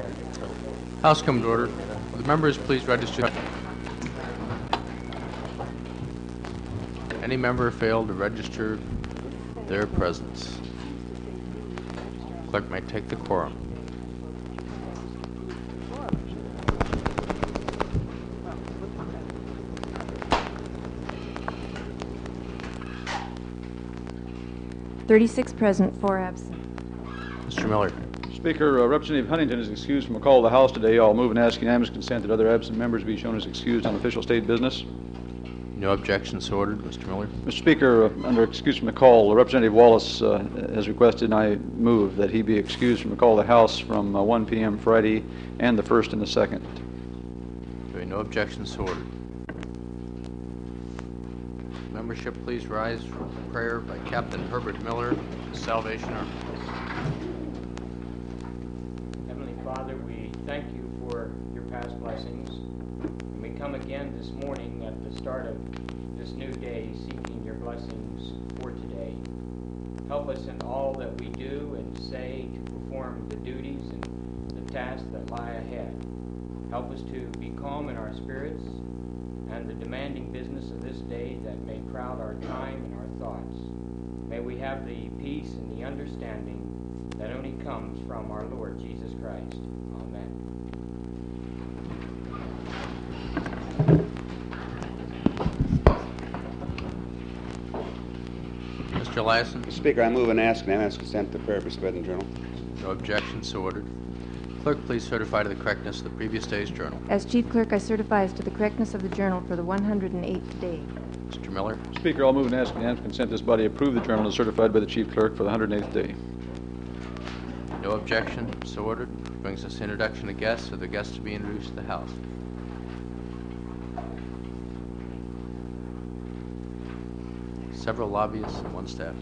House come to order. Will the members please register? Any member failed to register their presence? Clerk may take the quorum. "36 present, 4 absent." Mr. Miller. Speaker, Representative Huntington is excused from a call to the House today. I'll move and ask unanimous consent that other absent members be shown as excused on official state business. No objections so ordered. Mr. Miller. Mr. Speaker, under excuse from the call, Representative Wallace has requested, and I move that he be excused from the call to the House from 1 p.m. Friday and the 1st and the 2nd. Hearing no objections so ordered. Membership, please rise for prayer by Captain Herbert Miller, the Salvation Army. Heavenly Father, we thank you for your past blessings. And we come again this morning at the start of this new day seeking your blessings for today. Help us in all that we do and say to perform the duties and the tasks that lie ahead. Help us to be calm in our spirits and the demanding business of this day that may crowd our time and our thoughts. May we have the peace and the understanding that only comes from our Lord Jesus Christ. Amen. Mr. Eliason. Speaker, I move and ask unanimous consent to the prayer be spread in the journal. No objections so ordered. Clerk, please certify to the correctness of the previous day's journal. As Chief Clerk, I certify as to the correctness of the journal for the 108th day. Mr. Miller. Speaker, I'll move and ask unanimous consent this body approve the journal as certified by the Chief Clerk for the 108th day. No objection so ordered. Brings us to introduction of guests. Are the guests to be introduced to the House? Several lobbyists and one staff.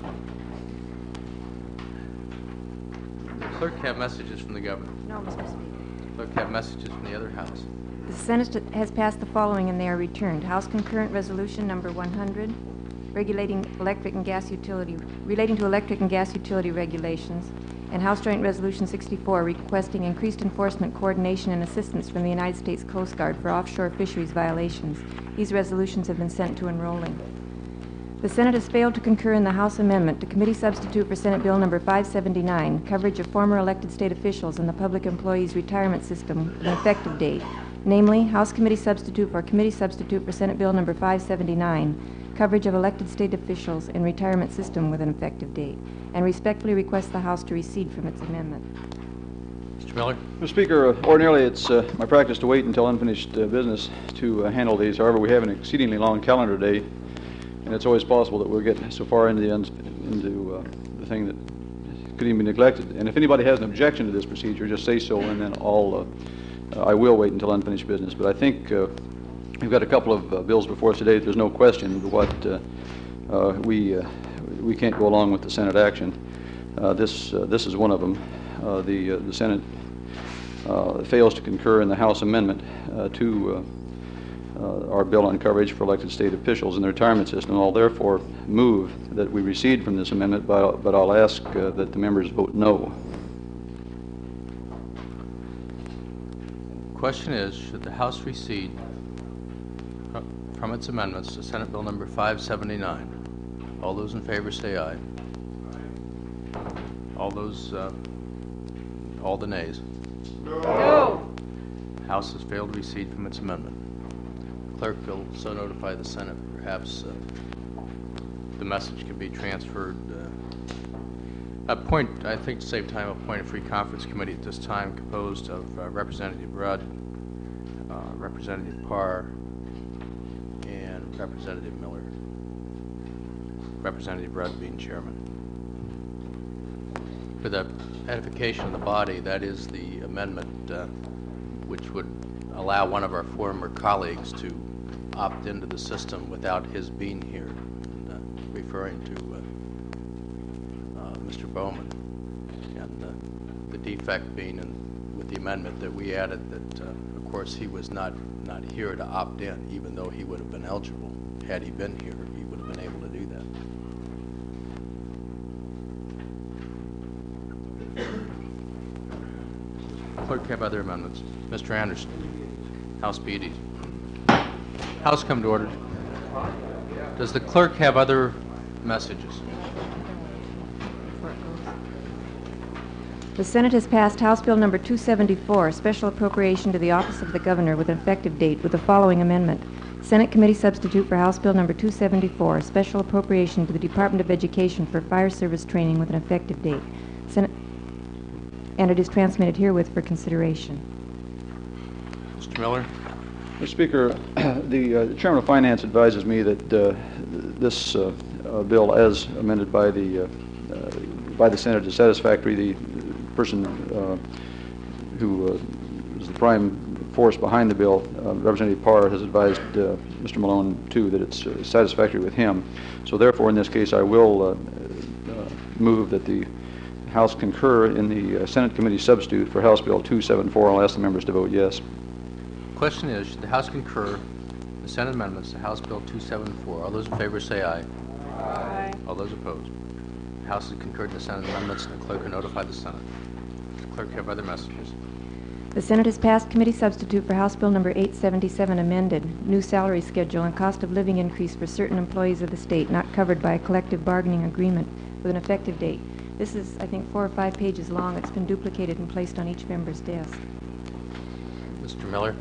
The clerk have messages from the governor. No, Mr. Speaker. Clerk have messages from the other House. The Senate has passed the following and they are returned. House Concurrent Resolution Number 100, relating to electric and gas utility regulations, and House Joint Resolution 64 requesting increased enforcement, coordination, and assistance from the United States Coast Guard for offshore fisheries violations. These resolutions have been sent to enrolling. The Senate has failed to concur in the House amendment to committee substitute for Senate Bill Number 579, coverage of former elected state officials in the public employees retirement system with an effective date, namely House Committee substitute for Senate Bill Number 579, coverage of elected state officials in retirement system with an effective date, and respectfully request the House to recede from its amendment. Mr. Miller. Mr. Speaker, ordinarily it's my practice to wait until unfinished business to handle these. However, we have an exceedingly long calendar day, and it's always possible that we'll get so far into the thing that could even be neglected. And if anybody has an objection to this procedure, just say so, and then I will wait until unfinished business. But I think we've got a couple of bills before us today. There's no question what we can't go along with the Senate action. This is one of them. The Senate fails to concur in the House amendment to our bill on coverage for elected state officials in the retirement system. I'll therefore move that we recede from this amendment, but I'll ask that the members vote no. Question is, should the House recede from its amendments to Senate Bill Number 579? All those in favor say aye. All the nays. No. House has failed to recede from its amendment. Clerk will so notify the Senate. Perhaps the message can be transferred. I think to save time, appoint a free conference committee at this time composed of Representative Rudd, Representative Parr, and Representative Miller. Representative Rudd being chairman. For the edification of the body, that is the amendment which would allow one of our former colleagues to opt into the system without his being here, and, referring to Mr. Bowman, and the defect being with the amendment that we added that, of course, he was not here to opt in, even though he would have been eligible. Had he been here, he would have been able to do that. Clerk have other amendments. Mr. Anderson. House BDs. House come to order. Does the clerk have other messages? The Senate has passed House Bill Number 274, Special Appropriation to the Office of the Governor with an effective date, with the following amendment. Senate Committee Substitute for House Bill Number 274, Special Appropriation to the Department of Education for Fire Service Training with an effective date. Senate, and it is transmitted herewith for consideration. Mr. Miller. Mr. Speaker, the Chairman of Finance advises me that this bill, as amended by the Senate, is satisfactory. The person who is the prime force behind the bill, Representative Parr, has advised Mr. Malone, too, that it's satisfactory with him. So therefore, in this case, I will move that the House concur in the Senate Committee substitute for House Bill 274. I'll ask the members to vote yes. Question is, should the House concur the Senate amendments to House Bill 274? All those in favor say aye. Aye. All those opposed? The House has concurred in the Senate amendments, and the clerk will notify the Senate. Does the clerk have other messages? The Senate has passed committee substitute for House Bill Number 877 amended, new salary schedule and cost of living increase for certain employees of the state not covered by a collective bargaining agreement with an effective date. This is, I think, 4 or 5 pages long. It's been duplicated and placed on each member's desk. Mr. Miller.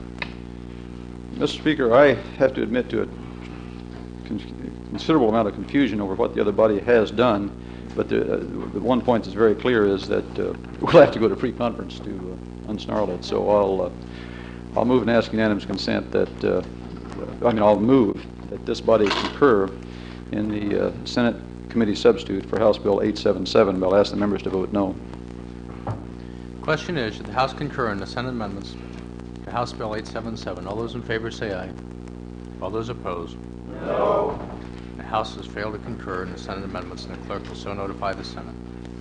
Mr. Speaker, I have to admit to a considerable amount of confusion over what the other body has done, but the one point that's very clear is that we'll have to go to pre-conference to unsnarl it. So I'll move and ask unanimous consent that, I'll move that this body concur in the Senate Committee substitute for House Bill 877, but I'll ask the members to vote no. Question is, should the House concur in the Senate amendments to House Bill 877? All those in favor say aye. All those opposed? No. The House has failed to concur in the Senate amendments, and the clerk will so notify the Senate.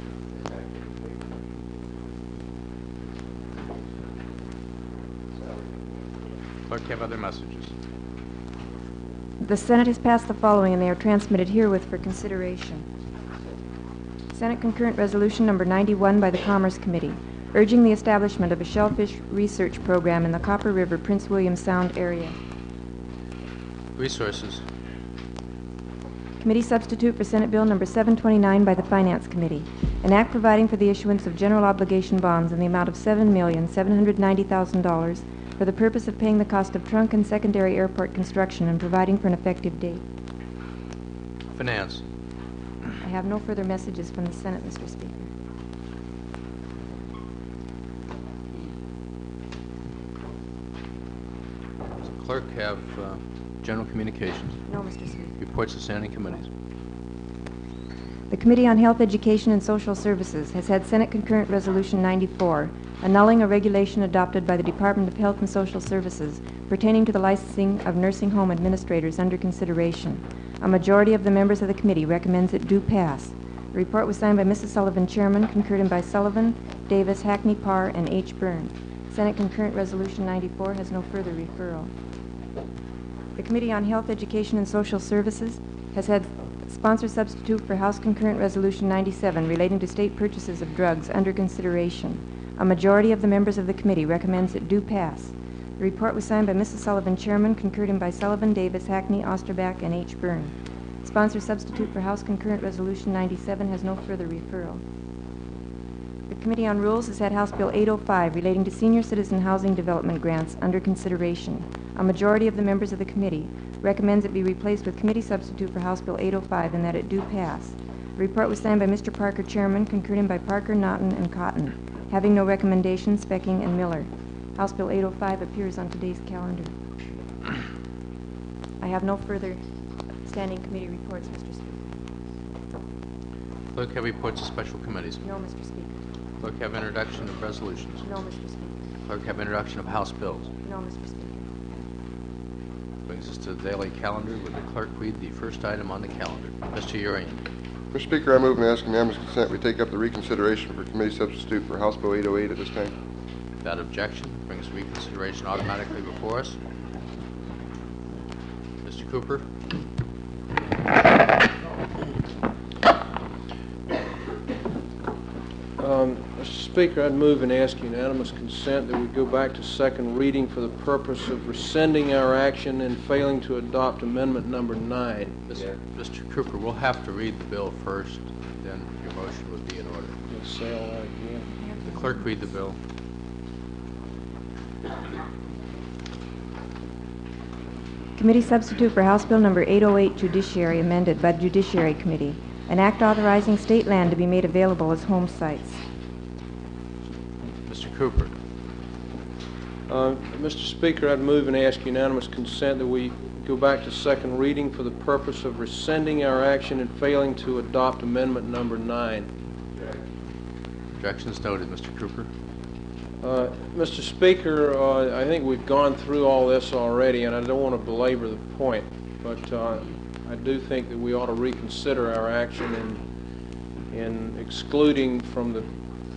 Clerk have other messages. The Senate has passed the following, and they are transmitted herewith for consideration. Senate Concurrent Resolution Number 91 by the Commerce Committee, urging the establishment of a shellfish research program in the Copper River, Prince William Sound area. Resources. Committee substitute for Senate Bill Number 729 by the Finance Committee, an act providing for the issuance of general obligation bonds in the amount of $7,790,000 for the purpose of paying the cost of trunk and secondary airport construction and providing for an effective date. Finance. I have no further messages from the Senate, Mr. Speaker. Does the clerk have general communications? No, Mr. Speaker. Reports of standing committees. The Committee on Health, Education, and Social Services has had Senate Concurrent Resolution 94, annulling a regulation adopted by the Department of Health and Social Services pertaining to the licensing of nursing home administrators under consideration. A majority of the members of the committee recommends it do pass. The report was signed by Mrs. Sullivan, Chairman, concurred in by Sullivan, Davis, Hackney, Parr, and H. Byrne. Senate Concurrent Resolution 94 has no further referral. The Committee on Health, Education, and Social Services has had sponsor substitute for House Concurrent Resolution 97 relating to state purchases of drugs under consideration. A majority of the members of the committee recommends it do pass. The report was signed by Mrs. Sullivan, Chairman, concurred in by Sullivan, Davis, Hackney, Osterbach, and H. Byrne. Sponsor substitute for House Concurrent Resolution 97 has no further referral. The Committee on Rules has had House Bill 805 relating to senior citizen housing development grants under consideration. A majority of the members of the committee recommends it be replaced with committee substitute for House Bill 805 and that it do pass. The report was signed by Mr. Parker, Chairman, concurred in by Parker, Naughton, and Cotton. Having no recommendations, Specking and Miller. House Bill 805 appears on today's calendar. I have no further standing committee reports, Mr. Speaker. Clerk have reports of special committees. No, Mr. Speaker. Clerk have introduction of resolutions. No, Mr. Speaker. Clerk have introduction of House bills. No, Mr. Speaker. Brings us to the daily calendar. Would the clerk read the first item on the calendar? Mr. Urian. Mr. Speaker, I move and ask unanimous consent we take up the reconsideration for committee substitute for House Bill 808 at this time. Without objection, brings reconsideration automatically before us. Mr. Cooper. Mr. Speaker, I'd move and ask unanimous consent that we go back to second reading for the purpose of rescinding our action and failing to adopt amendment number 9. Mr. Cooper, we'll have to read the bill first, then your motion would be in order. You'll say all that again. The clerk read the bill. Committee substitute for House Bill number 808, Judiciary, amended by the Judiciary Committee. An act authorizing state land to be made available as home sites. Mr. Cooper. Mr. Speaker, I'd move and ask unanimous consent that we go back to second reading for the purpose of rescinding our action and failing to adopt amendment number 9. Objections noted. Mr. Cooper. Mr. Speaker, I think we've gone through all this already, and I don't want to belabor the point, but I do think that we ought to reconsider our action in excluding from the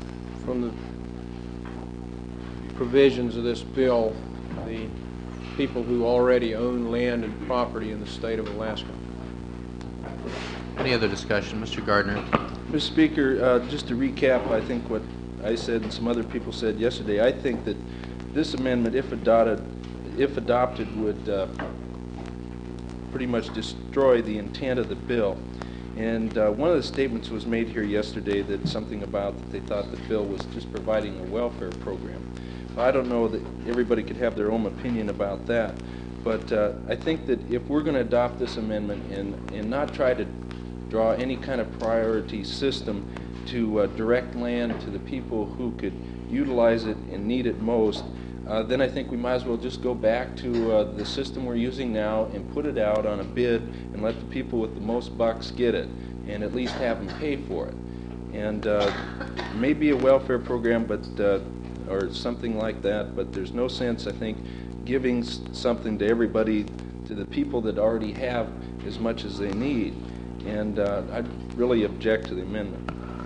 provisions of this bill the people who already own land and property in the state of Alaska. Any other discussion? Mr. Gardner. Mr. Speaker, just to recap, I think what I said and some other people said yesterday, I think that this amendment, if adopted, would pretty much destroy the intent of the bill. And one of the statements was made here yesterday that something about that they thought the bill was just providing a welfare program. I don't know that everybody could have their own opinion about that, but I think that if we're going to adopt this amendment and not try to draw any kind of priority system to direct land to the people who could utilize it and need it most, then I think we might as well just go back to the system we're using now and put it out on a bid and let the people with the most bucks get it and at least have them pay for it. And maybe a welfare program, but or something like that, but there's no sense, I think, giving something to everybody, to the people that already have as much as they need. And I'd really object to the amendment.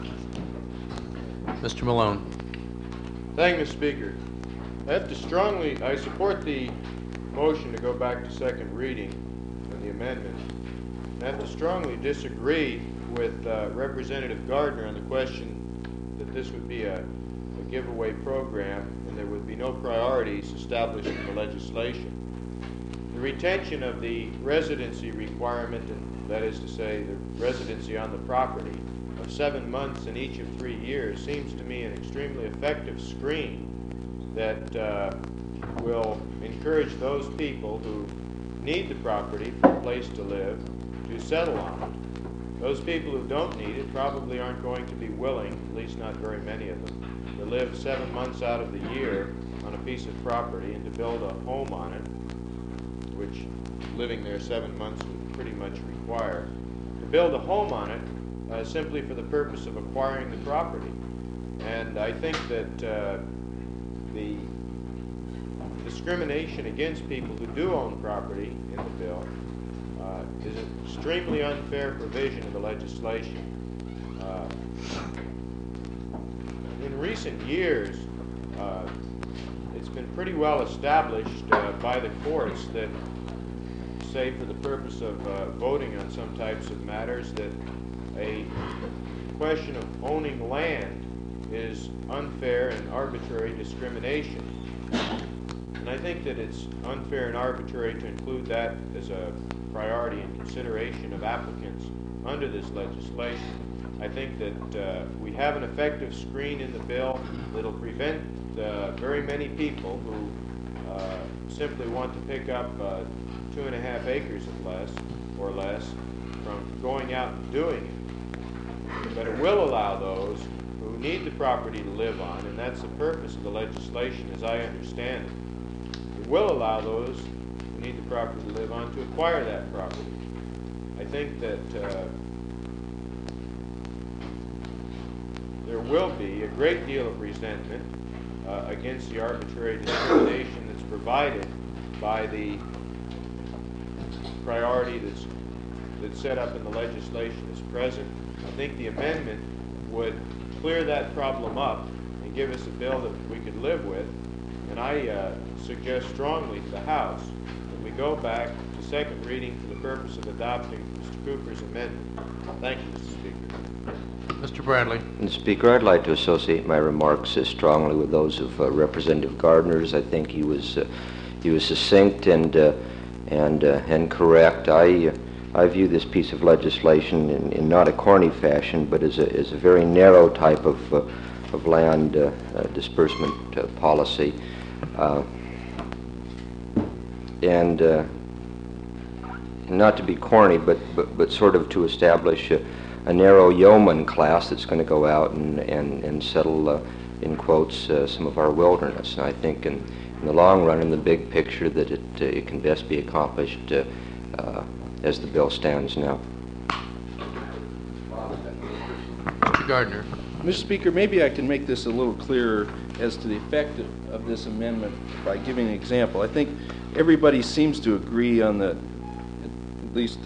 Mr. Malone. Thank you, Mr. Speaker. I support the motion to go back to second reading on the amendment. I have to strongly disagree with Representative Gardner on the question that this would be a giveaway program and there would be no priorities established in the legislation. The retention of the residency requirement, and that is to say the residency on the property, of 7 months in each of 3 years seems to me an extremely effective screen that will encourage those people who need the property for a place to live to settle on it. Those people who don't need it probably aren't going to be willing, at least not very many of them, to live 7 months out of the year on a piece of property and to build a home on it, which living there 7 months would pretty much require. To build a home on it simply for the purpose of acquiring the property. And I think that the discrimination against people who do own property in the bill is an extremely unfair provision of the legislation. In recent years, it's been pretty well established by the courts that, say for the purpose of voting on some types of matters, that a question of owning land is unfair and arbitrary discrimination. And I think that it's unfair and arbitrary to include that as a priority in consideration of applicants under this legislation. I think that we have an effective screen in the bill that'll prevent very many people who simply want to pick up 2.5 acres or less from going out and doing it. But it will allow those who need the property to live on, and that's the purpose of the legislation as I understand it. It will allow those who need the property to live on to acquire that property. I think that there will be a great deal of resentment against the arbitrary discrimination that's provided by the priority that's set up in the legislation as present. I think the amendment would clear that problem up and give us a bill that we could live with. And I suggest strongly to the House that we go back to second reading for the purpose of adopting Mr. Cooper's amendment. Thank you, Mr. Speaker. Mr. Mr. Bradley. Mr. Speaker, I'd like to associate my remarks strongly with those of Representative Gardner's. I think he was succinct and correct. I view this piece of legislation in not a corny fashion, but as a very narrow type of land disbursement policy, and not to be corny, but sort of to establish a narrow yeoman class that's going to go out and settle, in quotes, some of our wilderness. And I think in the long run, in the big picture, that it can best be accomplished as the bill stands now. Mr. Gardner. Mr. Speaker, maybe I can make this a little clearer as to the effect of this amendment by giving an example. I think everybody seems to agree on at least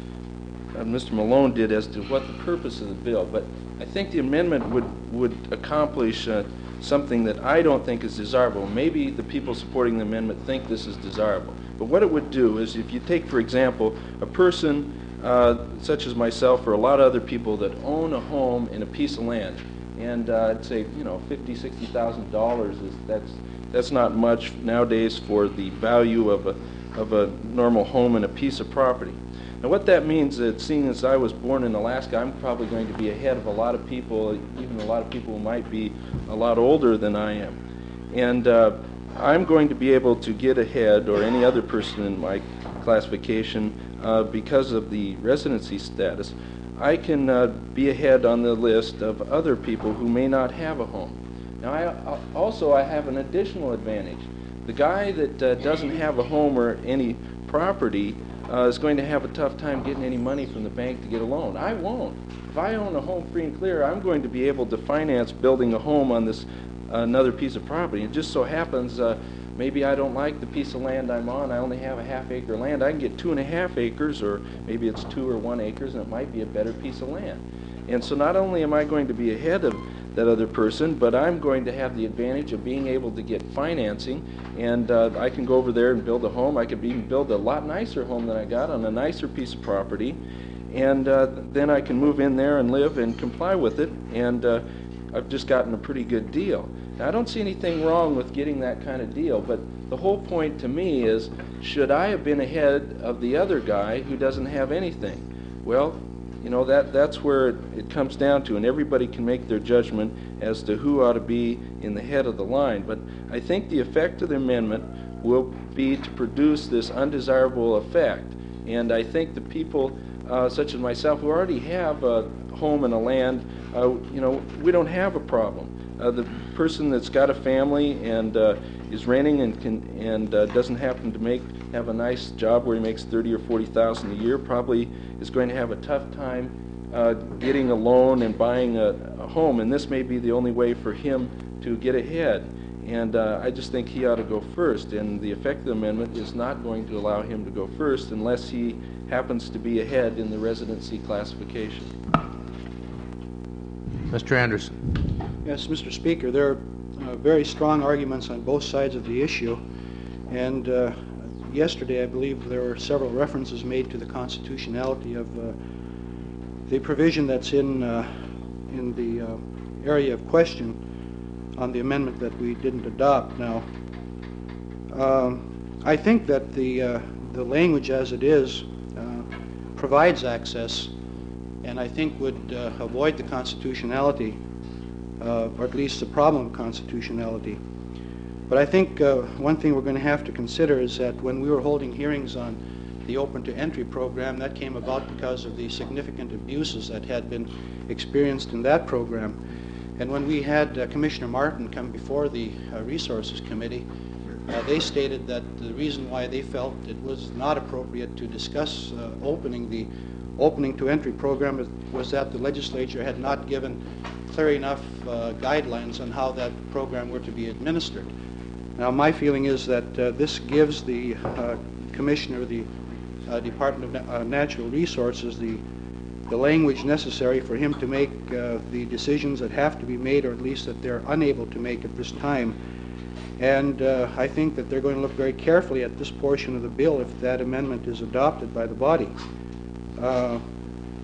Mr. Malone did, as to what the purpose of the bill, but I think the amendment would accomplish something that I don't think is desirable. Maybe the people supporting the amendment think this is desirable, but what it would do is, if you take, for example, a person such as myself or a lot of other people that own a home in a piece of land, and I'd say, $50,000, $60,000 that's not much nowadays for the value of a normal home and a piece of property. Now, what that means is, seeing as I was born in Alaska, I'm probably going to be ahead of a lot of people, even a lot of people who might be a lot older than I am. And I'm going to be able to get ahead, or any other person in my classification, because of the residency status. I can be ahead on the list of other people who may not have a home. Now, I have an additional advantage. The guy that doesn't have a home or any property is going to have a tough time getting any money from the bank to get a loan. I won't. If I own a home free and clear, I'm going to be able to finance building a home on this another piece of property. It just so happens maybe I don't like the piece of land I'm on. I only have a half-acre land. I can get 2.5 acres, or maybe it's 2 or 1 acres, and it might be a better piece of land. And so not only am I going to be ahead of that other person, but I'm going to have the advantage of being able to get financing, and I can go over there and build a home. I could even build a lot nicer home than I got on a nicer piece of property, and then I can move in there and live and comply with it, and I've just gotten a pretty good deal. Now, I don't see anything wrong with getting that kind of deal, but the whole point to me is, should I have been ahead of the other guy who doesn't have anything? Well, that's where it comes down to, and everybody can make their judgment as to who ought to be in the head of the line. But I think the effect of the amendment will be to produce this undesirable effect. And I think the people such as myself who already have a home and a land, we don't have a problem. The person that's got a family and is renting and doesn't happen to have a nice job where he makes $30,000 or $40,000 a year probably is going to have a tough time getting a loan and buying a home, and this may be the only way for him to get ahead. And I just think he ought to go first, and the effect of the amendment is not going to allow him to go first unless he happens to be ahead in the residency classification. Mr. Anderson. Yes, Mr. Speaker, there are very strong arguments on both sides of the issue, and yesterday I believe there were several references made to the constitutionality of the provision that's in the area of question on the amendment that we didn't adopt. Now, I think that the language as it is provides access, and I think would avoid the constitutionality, or at least the problem of constitutionality. But I think one thing we're going to have to consider is that when we were holding hearings on the Open to Entry program, that came about because of the significant abuses that had been experienced in that program. And when we had Commissioner Martin come before the Resources Committee, they stated that the reason why they felt it was not appropriate to discuss opening the Opening to Entry program was that the legislature had not given clear enough guidelines on how that program were to be administered. Now, my feeling is that this gives the Commissioner of the Department of Natural Resources the language necessary for him to make the decisions that have to be made, or at least that they're unable to make at this time. And I think that they're going to look very carefully at this portion of the bill if that amendment is adopted by the body.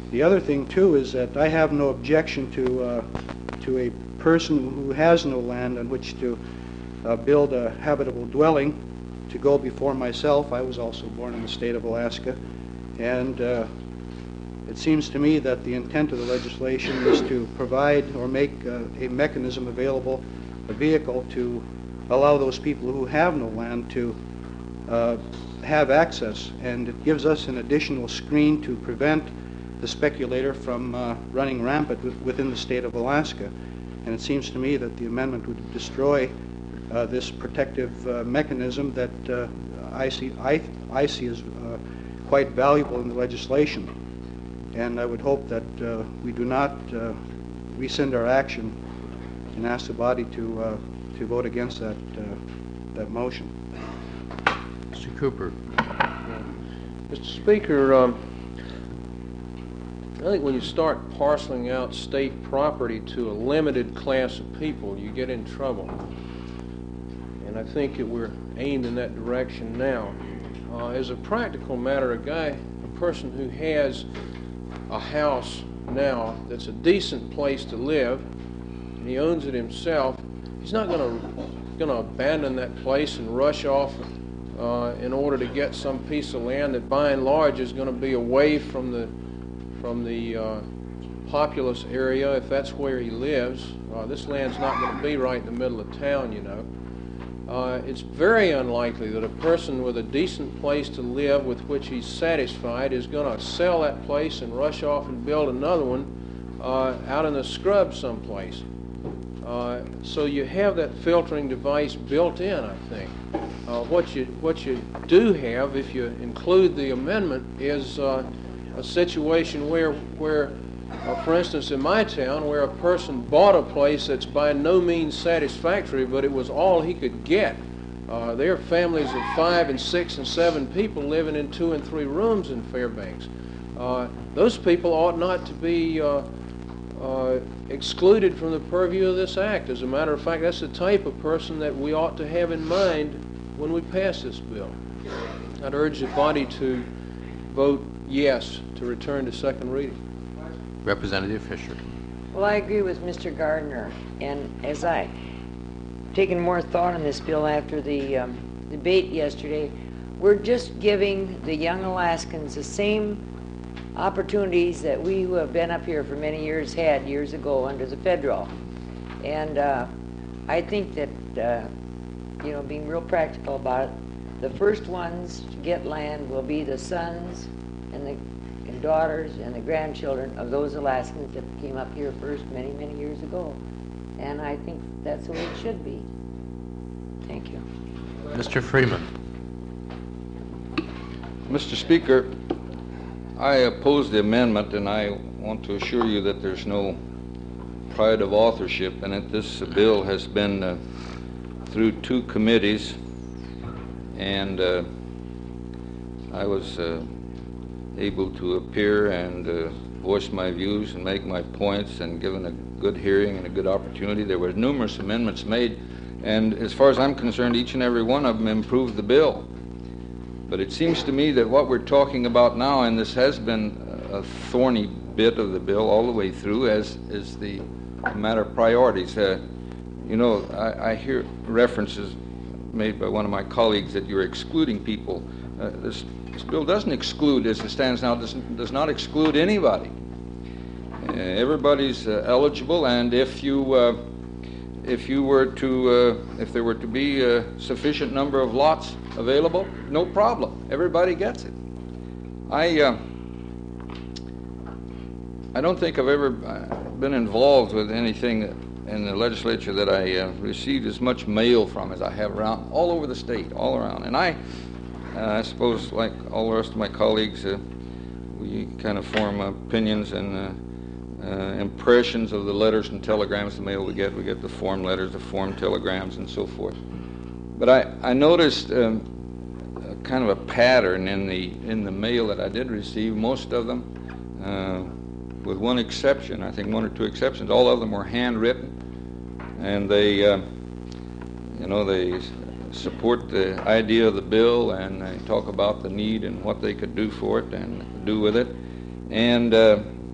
The other thing, too, is that I have no objection to a person who has no land on which to build a habitable dwelling to go before myself. I was also born in the state of Alaska, and it seems to me that the intent of the legislation is to provide or make a mechanism available, a vehicle to allow those people who have no land to have access, and it gives us an additional screen to prevent the speculator from running rampant within the state of Alaska. And it seems to me that the amendment would destroy this protective mechanism that I see as quite valuable in the legislation. And I would hope that we do not rescind our action and ask the body to vote against that motion. Mr. Cooper. Mr. Speaker, I think when you start parceling out state property to a limited class of people, you get in trouble. And I think that we're aimed in that direction now. As a practical matter, a person who has a house now that's a decent place to live, and he owns it himself, he's not going to abandon that place and rush off in order to get some piece of land that by and large is going to be away from the populous area if that's where he lives. This land's not going to be right in the middle of town, you know. It's very unlikely that a person with a decent place to live with which he's satisfied is going to sell that place and rush off and build another one out in the scrub someplace. So you have that filtering device built in, I think. What you do have, if you include the amendment, is a situation where for instance, in my town, where a person bought a place that's by no means satisfactory, but it was all he could get. There are families of 5 and 6 and 7 people living in 2 and 3 rooms in Fairbanks. Those people ought not to be excluded from the purview of this act. As a matter of fact, that's the type of person that we ought to have in mind when we pass this bill. I'd urge the body to vote yes to return to second reading. Representative Fisher. Well, I agree with Mr. Gardner, and as I taken more thought on this bill after the debate yesterday, we're just giving the young Alaskans the same opportunities that we who have been up here for many years had years ago under the federal. And I think that, being real practical about it, the first ones to get land will be the sons and the daughters and the grandchildren of those Alaskans that came up here first many, many years ago. And I think that's the way it should be. Thank you. Mr. Freeman. Mr. Speaker, I oppose the amendment, and I want to assure you that there's no pride of authorship in it. This bill has been through 2 committees, and I was able to appear and voice my views and make my points, and given a good hearing and a good opportunity. There were numerous amendments made, and as far as I'm concerned, each and every one of them improved the bill. But it seems to me that what we're talking about now, and this has been a thorny bit of the bill all the way through, is the matter of priorities. I hear references made by one of my colleagues that you're excluding people. This bill doesn't exclude, as it stands now, does not exclude anybody. Everybody's eligible, and if there were to be a sufficient number of lots available, no problem. Everybody gets it. I don't think I've ever been involved with anything in the legislature that I received as much mail from as I have around all over the state, all around. And I suppose, like all the rest of my colleagues, we kind of form opinions and impressions of the letters and telegrams, the mail we get. We get the form letters, the form telegrams, and so forth. But I noticed kind of a pattern in the mail that I did receive. Most of them, with one exception, I think 1 or 2 exceptions, all of them were handwritten, and they support the idea of the bill, and they talk about the need and what they could do for it and do with it. And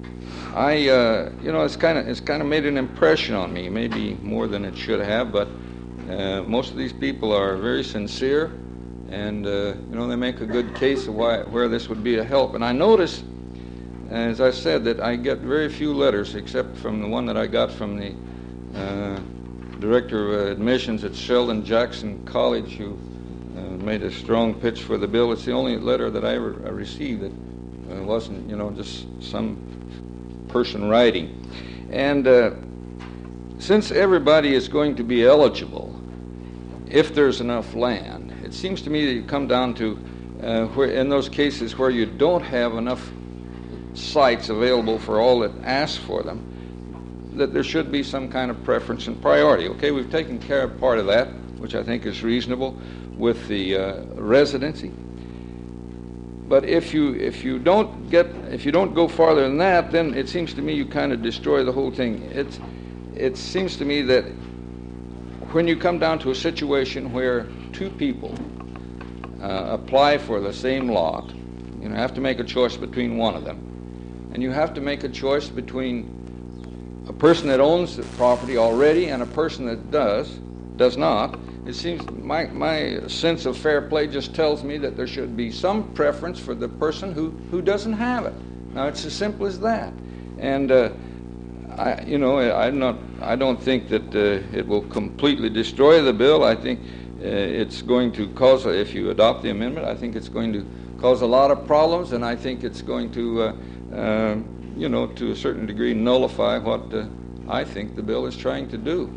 it's kind of made an impression on me, maybe more than it should have, but most of these people are very sincere, and they make a good case of where this would be a help. And I notice, as I said, that I get very few letters, except from the one that I got from the director of admissions at Sheldon Jackson College, who made a strong pitch for the bill. It's the only letter that I ever received that wasn't, just some person writing. And since everybody is going to be eligible, if there's enough land, it seems to me that you come down to where, in those cases where you don't have enough sites available for all that ask for them, that there should be some kind of preference and priority. Okay, we've taken care of part of that, which I think is reasonable, with the residency. But if you don't go farther than that, then it seems to me you kind of destroy the whole thing. It seems to me that when you come down to a situation where two people apply for the same lot, you have to make a choice between one of them, and you have to make a choice between a person that owns the property already and a person that does not. It seems my sense of fair play just tells me that there should be some preference for the person who doesn't have it. Now, it's as simple as that. And I don't think that it will completely destroy the bill. I think it's going to cause, if you adopt the amendment, I think it's going to cause a lot of problems, and I think it's going to to a certain degree nullify what I think the bill is trying to do.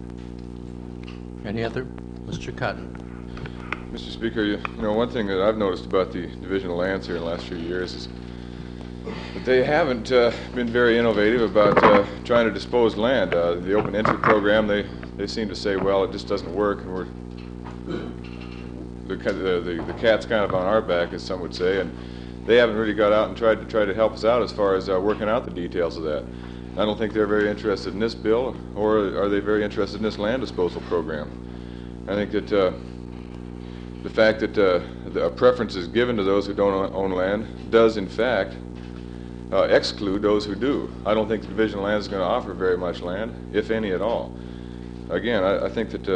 Any other? Mr. Cotton. Mr. Speaker, one thing that I've noticed about the Division of Lands here in the last few years is that they haven't been very innovative about trying to dispose land. The open entry program, they seem to say, well, it just doesn't work, and the cat's kind of on our back, as some would say, and they haven't really got out and tried to help us out as far as working out the details of that. I don't think they're very interested in this bill, or are they very interested in this land disposal program. I think that the fact that a preference is given to those who don't own land does, in fact, exclude those who do. I don't think the Division of Land is going to offer very much land, if any at all. Again, I think that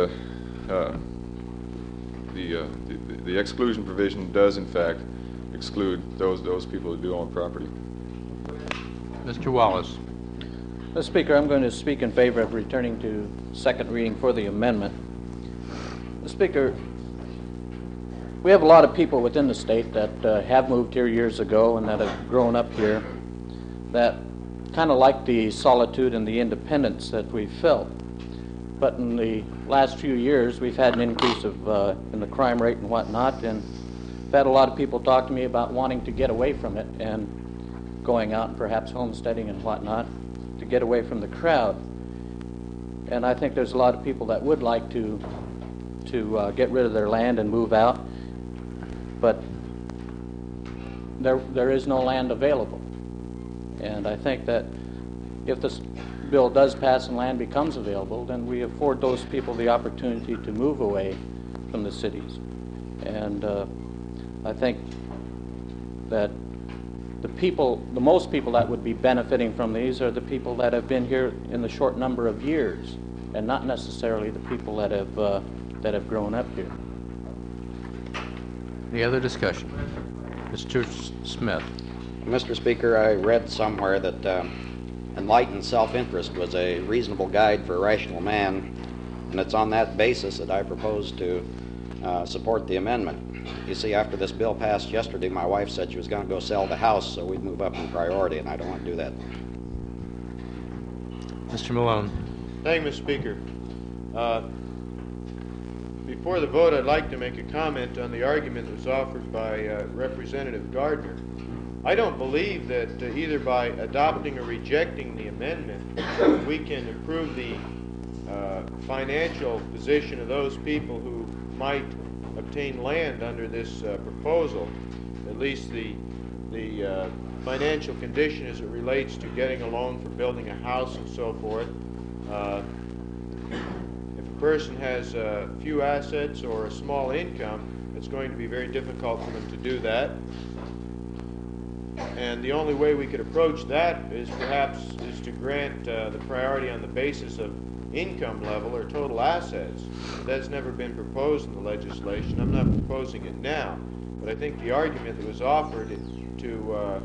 the exclusion provision does, in fact, exclude those people who do own property. Mr. Wallace. Mr. Speaker, I'm going to speak in favor of returning to second reading for the amendment. Mr. Speaker, we have a lot of people within the state that have moved here years ago and that have grown up here that kind of like the solitude and the independence that we've felt. But in the last few years, we've had an increase in the crime rate and whatnot, and I've had a lot of people talk to me about wanting to get away from it and going out and perhaps homesteading and whatnot to get away from the crowd. And I think there's a lot of people that would like to get rid of their land and move out, but there is no land available. And I think that if this bill does pass and land becomes available, then we afford those people the opportunity to move away from the cities. And I think that the most people that would be benefiting from these are the people that have been here in the short number of years, and not necessarily the people that have grown up here. Any other discussion? Mr. Smith. Mr. Speaker, I read somewhere that enlightened self-interest was a reasonable guide for a rational man, and it's on that basis that I propose to support the amendment. You see, after this bill passed yesterday, my wife said she was going to go sell the house so we'd move up in priority, and I don't want to do that. Mr. Malone. Thank you, Mr. Speaker. Before the vote, I'd like to make a comment on the argument that was offered by Representative Gardner. I don't believe that either by adopting or rejecting the amendment we can improve the financial position of those people who might obtain land under this proposal, at least the financial condition as it relates to getting a loan for building a house and so forth. If a person has few assets or a small income, it's going to be very difficult for them to do that. And the only way we could approach that is perhaps to grant the priority on the basis of income level or total assets. That's never been proposed in the legislation. I'm not proposing it now, but I think the argument that was offered to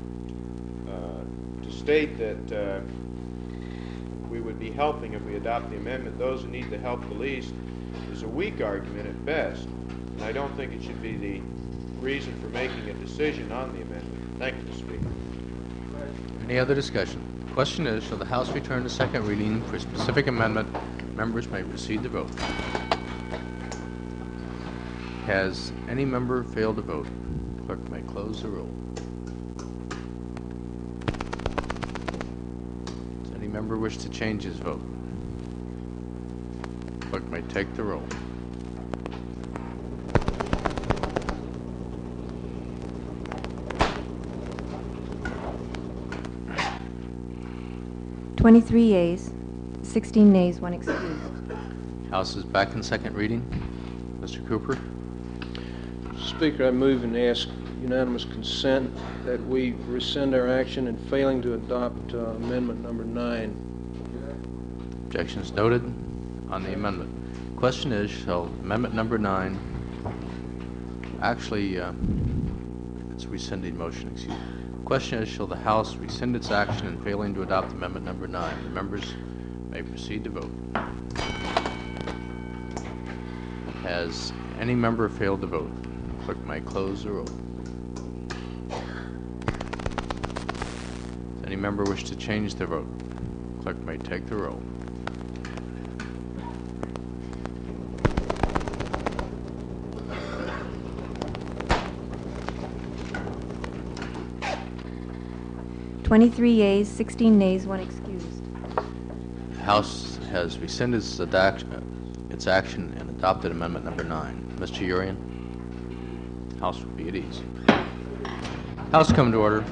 state that we would be helping if we adopt the amendment those who need the help the least is a weak argument at best. And I don't think it should be the reason for making a decision on the amendment. Thank you, Mr. Speaker. Any other discussion? The question is, shall the House return to second reading for a specific amendment? Members may proceed to vote. Has any member failed to vote? Clerk may close the roll. Does any member wish to change his vote? Clerk may take the roll. (23 yeas, 16 nays, 1 excused). House is back in second reading. Mr. Cooper? Speaker, I move and ask unanimous consent that we rescind our action in failing to adopt amendment number 9. Objections noted on the amendment. Question is, shall amendment number 9 actually, it's a rescinding motion, excuse me. Question is, shall the House rescind its action in failing to adopt amendment number 9? The members may proceed to vote. Has any member failed to vote? Clerk may close the roll. Does any member wish to change their vote? Clerk may take the roll. (23 yeas, 16 nays, 1 excused). The House has rescinded its action and adopted amendment number 9. Mr. Urian? House will be at ease. House come to order.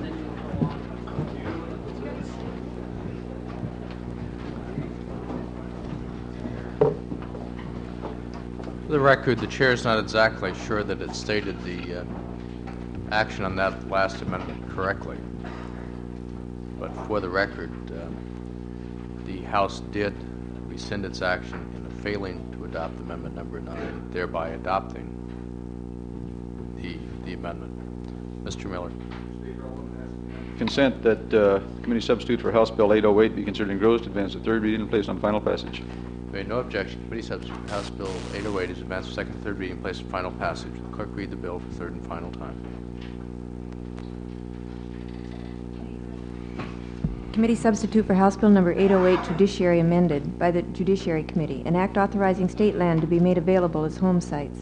For the record, the chair is not exactly sure that it stated the action on that last amendment correctly. But for the record, the House did rescind its action in failing to adopt amendment number 9, thereby adopting the amendment. Mr. Miller? Consent that committee substitute for House Bill 808 be considered engrossed, advanced to third reading, and placed on final passage. There being no objection, committee substitute for House Bill 808 is advanced for second and third reading, placed on final passage. Will the clerk read the bill for third and final time? Committee substitute for House Bill number 808, Judiciary, amended by the Judiciary Committee. An act authorizing state land to be made available as home sites.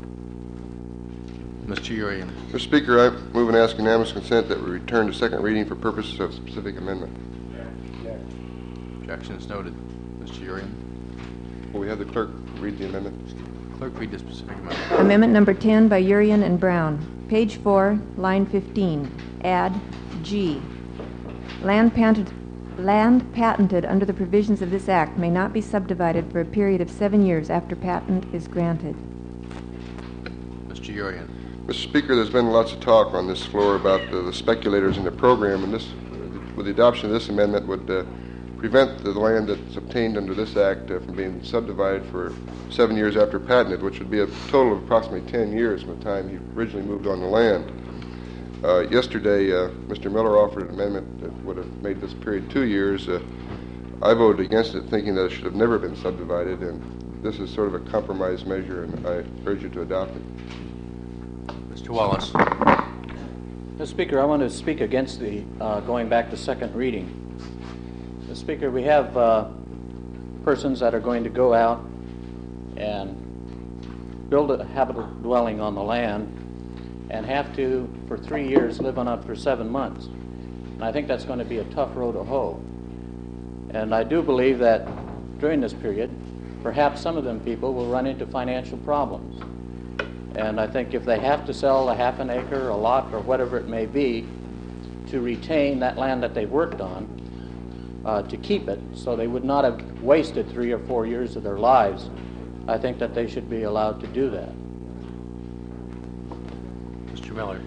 Mr. Urian? Mr. Speaker, I move and ask unanimous consent that we return to second reading for purposes of specific amendment. Objection is noted. Mr. Urian? Will we have the clerk read the amendment? Clerk, read the specific amendment. Amendment number 10 by Urian and Brown. Page 4, line 15. Add G. Land patented under the provisions of this act may not be subdivided for a period of 7 years after patent is granted. Mr. Urian? Mr. Speaker, there's been lots of talk on this floor about the speculators in the program, and this, with the adoption of this amendment, would prevent the land that's obtained under this act from being subdivided for 7 years after patented, which would be a total of approximately 10 years from the time he originally moved on the land. Yesterday, Mr. Miller offered an amendment that would have made this period 2 years. I voted against it, thinking that it should have never been subdivided, and this is sort of a compromise measure, and I urge you to adopt it. Mr. Wallace? Mr. Speaker, I want to speak against the going back to second reading. Mr. Speaker, we have persons that are going to go out and build a habitable dwelling on the land and have to, for 3 years, live on it for 7 months. And I think that's going to be a tough row to hoe. And I do believe that during this period, perhaps some of them people will run into financial problems. And I think if they have to sell a half an acre, a lot, or whatever it may be, to retain that land that they worked on, to keep it, so they would not have wasted 3 or 4 years of their lives, I think that they should be allowed to do that. Mr. Miller? Mr.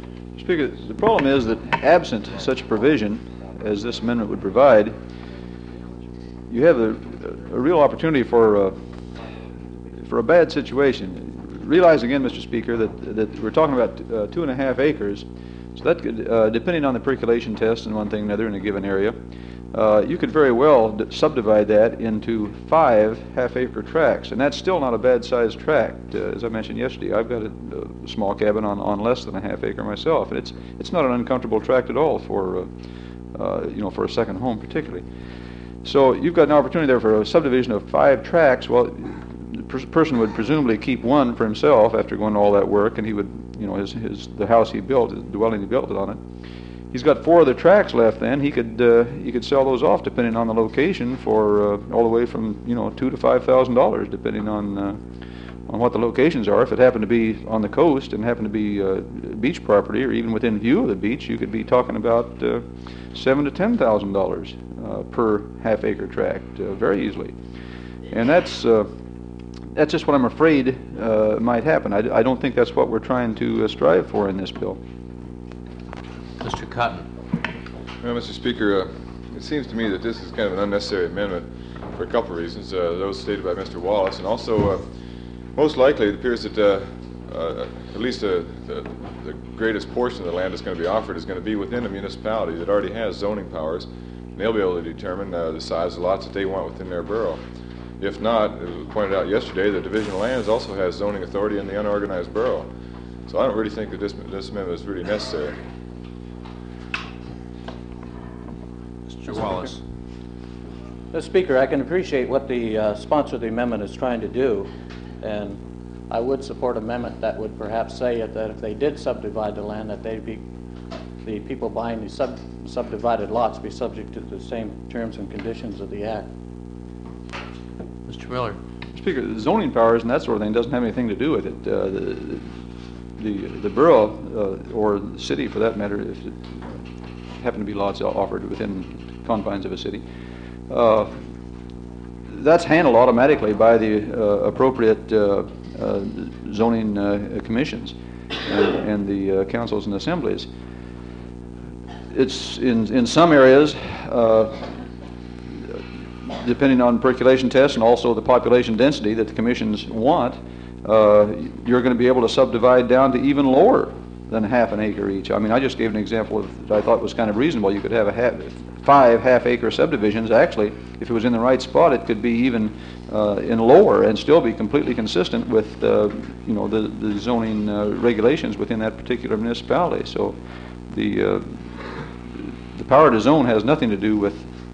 Speaker, the problem is that absent such a provision as this amendment would provide, you have a real opportunity for a bad situation. Realize again, Mr. Speaker, that we're talking about 2.5 acres. So that could, depending on the percolation test and one thing or another in a given area, you could very well subdivide that into 5 half-acre tracts, and that's still not a bad-sized tract. As I mentioned yesterday, I've got a small cabin on less than a half-acre myself, and it's not an uncomfortable tract at all for for a second home particularly. So you've got an opportunity there for a subdivision of 5 tracts. Well, the person would presumably keep one for himself after going all that work, and he would, the house he built, the dwelling he built it on it. He's got 4 other tracts left. Then he could sell those off depending on the location for all the way from $2,000 to $5,000 depending on what the locations are. If it happened to be on the coast and happened to be beach property or even within view of the beach, you could be talking about $7,000 to $10,000 per half-acre tract very easily, and that's just what I'm afraid might happen. I don't think that's what we're trying to strive for in this bill. Mr. Cotton. Well, Mr. Speaker, it seems to me that this is kind of an unnecessary amendment for a couple of reasons, those stated by Mr. Wallace, and also most likely it appears that at least the greatest portion of the land that's going to be offered is going to be within a municipality that already has zoning powers, and they'll be able to determine the size of lots that they want within their borough. If not, as was pointed out yesterday, the Division of Lands also has zoning authority in the unorganized borough. So I don't really think that this amendment is really necessary. Mr. Wallace. Mr. Speaker, I can appreciate what the sponsor of the amendment is trying to do, and I would support an amendment that would perhaps say that if they did subdivide the land, that the people buying the subdivided lots be subject to the same terms and conditions of the Act. Mr. Miller. Speaker, the zoning powers and that sort of thing doesn't have anything to do with it. The borough or the city, for that matter, if it happen to be lots offered within confines of a city, that's handled automatically by the appropriate zoning commissions and the councils and assemblies. It's in some areas, depending on percolation tests and also the population density that the commissions want, you're going to be able to subdivide down to even lower than half an acre each. I mean, I just gave an example that I thought was kind of reasonable. You could have 5 half-acre subdivisions. Actually, if it was in the right spot, it could be even in lower and still be completely consistent with the zoning regulations within that particular municipality. So the power to zone has nothing to do with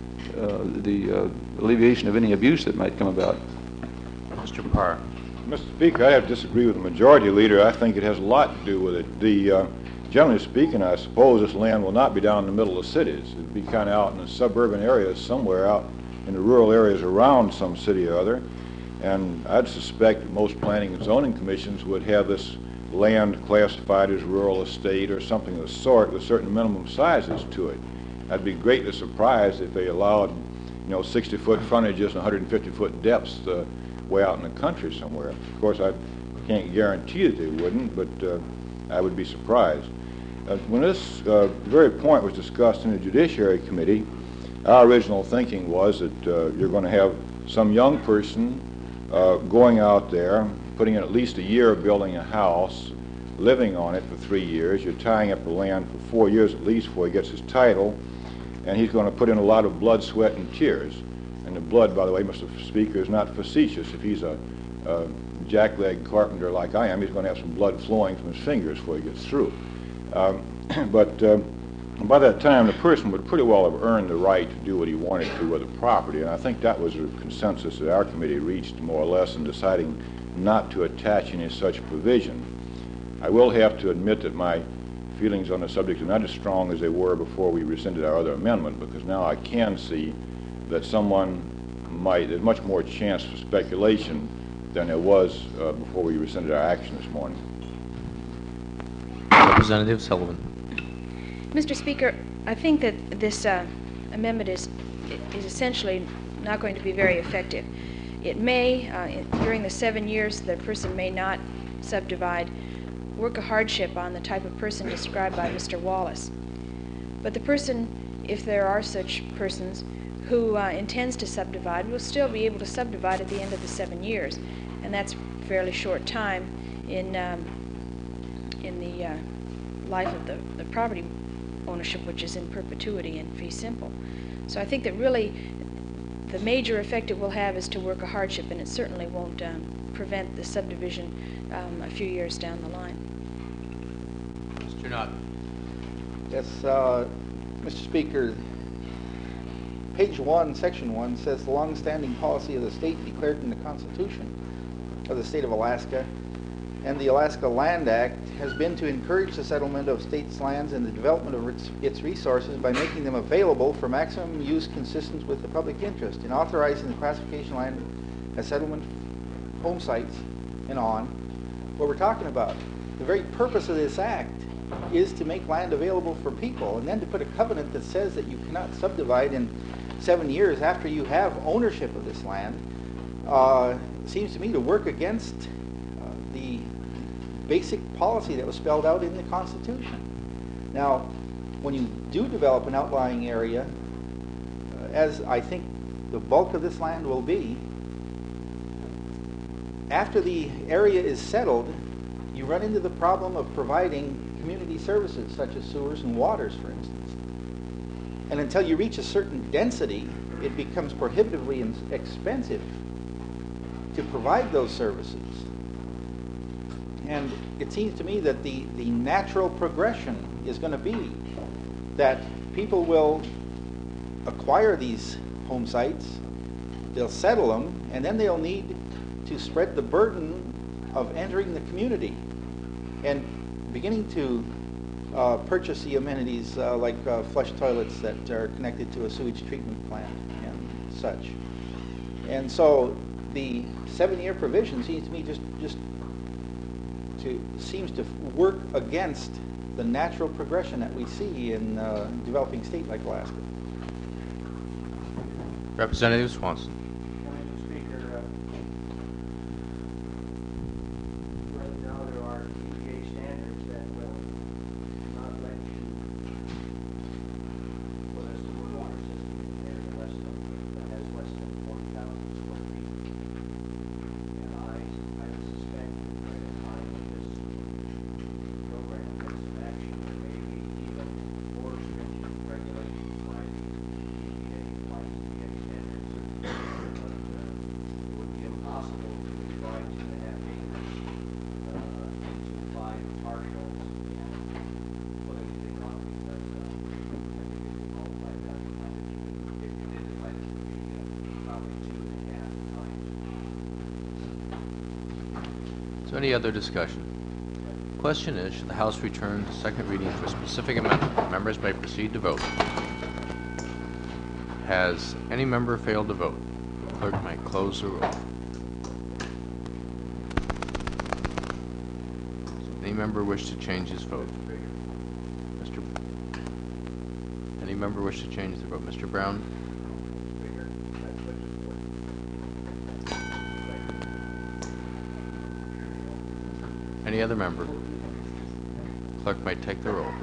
the alleviation of any abuse that might come about. Mr. Parr. Mr. Speaker, I have to disagree with the majority leader. I think it has a lot to do with it. Generally speaking, I suppose this land will not be down in the middle of cities. It will be kind of out in the suburban areas, somewhere out in the rural areas around some city or other. And I'd suspect that most planning and zoning commissions would have this land classified as rural estate or something of the sort with certain minimum sizes to it. I'd be greatly surprised if they allowed 60-foot frontages and 150-foot depths way out in the country somewhere. Of course, I can't guarantee that they wouldn't, but I would be surprised. When this very point was discussed in the Judiciary Committee, our original thinking was that you're going to have some young person going out there, putting in at least a year of building a house, living on it for 3 years. You're tying up the land for 4 years at least before he gets his title, and he's going to put in a lot of blood, sweat, and tears. And the blood, by the way, Mr. Speaker, is not facetious. If he's a jackleg carpenter like I am, he's going to have some blood flowing from his fingers before he gets through. But by that time, the person would pretty well have earned the right to do what he wanted to with the property, and I think that was a consensus that our committee reached more or less in deciding not to attach any such provision. I will have to admit that my feelings on the subject are not as strong as they were before we rescinded our other amendment, because now I can see that there's much more chance for speculation than there was before we rescinded our action this morning. Representative Sullivan. Mr. Speaker, I think that this amendment is essentially not going to be very effective. It may, during the 7 years, the person may not subdivide, work a hardship on the type of person described by Mr. Wallace. But the person, if there are such persons, who intends to subdivide will still be able to subdivide at the end of the 7 years, and that's a fairly short time in the life of the property ownership, which is in perpetuity and fee simple. So I think that really the major effect it will have is to work a hardship, and it certainly won't prevent the subdivision a few years down the line. Mr. Knott. Yes, Mr. Speaker, page 1, section 1 says the long-standing policy of the state declared in the Constitution of the state of Alaska and the Alaska Land Act has been to encourage the settlement of states' lands and the development of its resources by making them available for maximum use consistent with the public interest in authorizing the classification of land as settlement home sites and on. What we're talking about, the very purpose of this act is to make land available for people, and then to put a covenant that says that you cannot subdivide in 7 years after you have ownership of this land seems to me to work against the basic policy that was spelled out in the Constitution. Now, when you do develop an outlying area, as I think the bulk of this land will be, after the area is settled, you run into the problem of providing community services such as sewers and waters, for instance. And until you reach a certain density, it becomes prohibitively expensive to provide those services. And it seems to me that the natural progression is going to be that people will acquire these home sites, they'll settle them, and then they'll need to spread the burden of entering the community and beginning to purchase the amenities like flush toilets that are connected to a sewage treatment plant and such. And so the 7-year provision seems to me seems to work against the natural progression that we see in a developing state like Alaska. Representative Swanson. Mr. Speaker, right now there are EPA standards that will not let you put a sewer water system in an area that has less than 40,000 square feet. And I suspect that by the time that this program takes some action, there may be even more stringent regulations by the EPA, like EPA standards. But it would be impossible to divide 2.5 acres into 5 partials and put anything on because if you multiply that, if you did divide it, it would be probably 2.5 times. Is there any other discussion? Question is, should the House return to second reading for a specific amendment? Members may proceed to vote. Has any member failed to vote? Clerk may close the roll. Does any member wish to change his vote? Any member wish to change their vote? Mr. Brown? Any other member? Clerk may take the roll.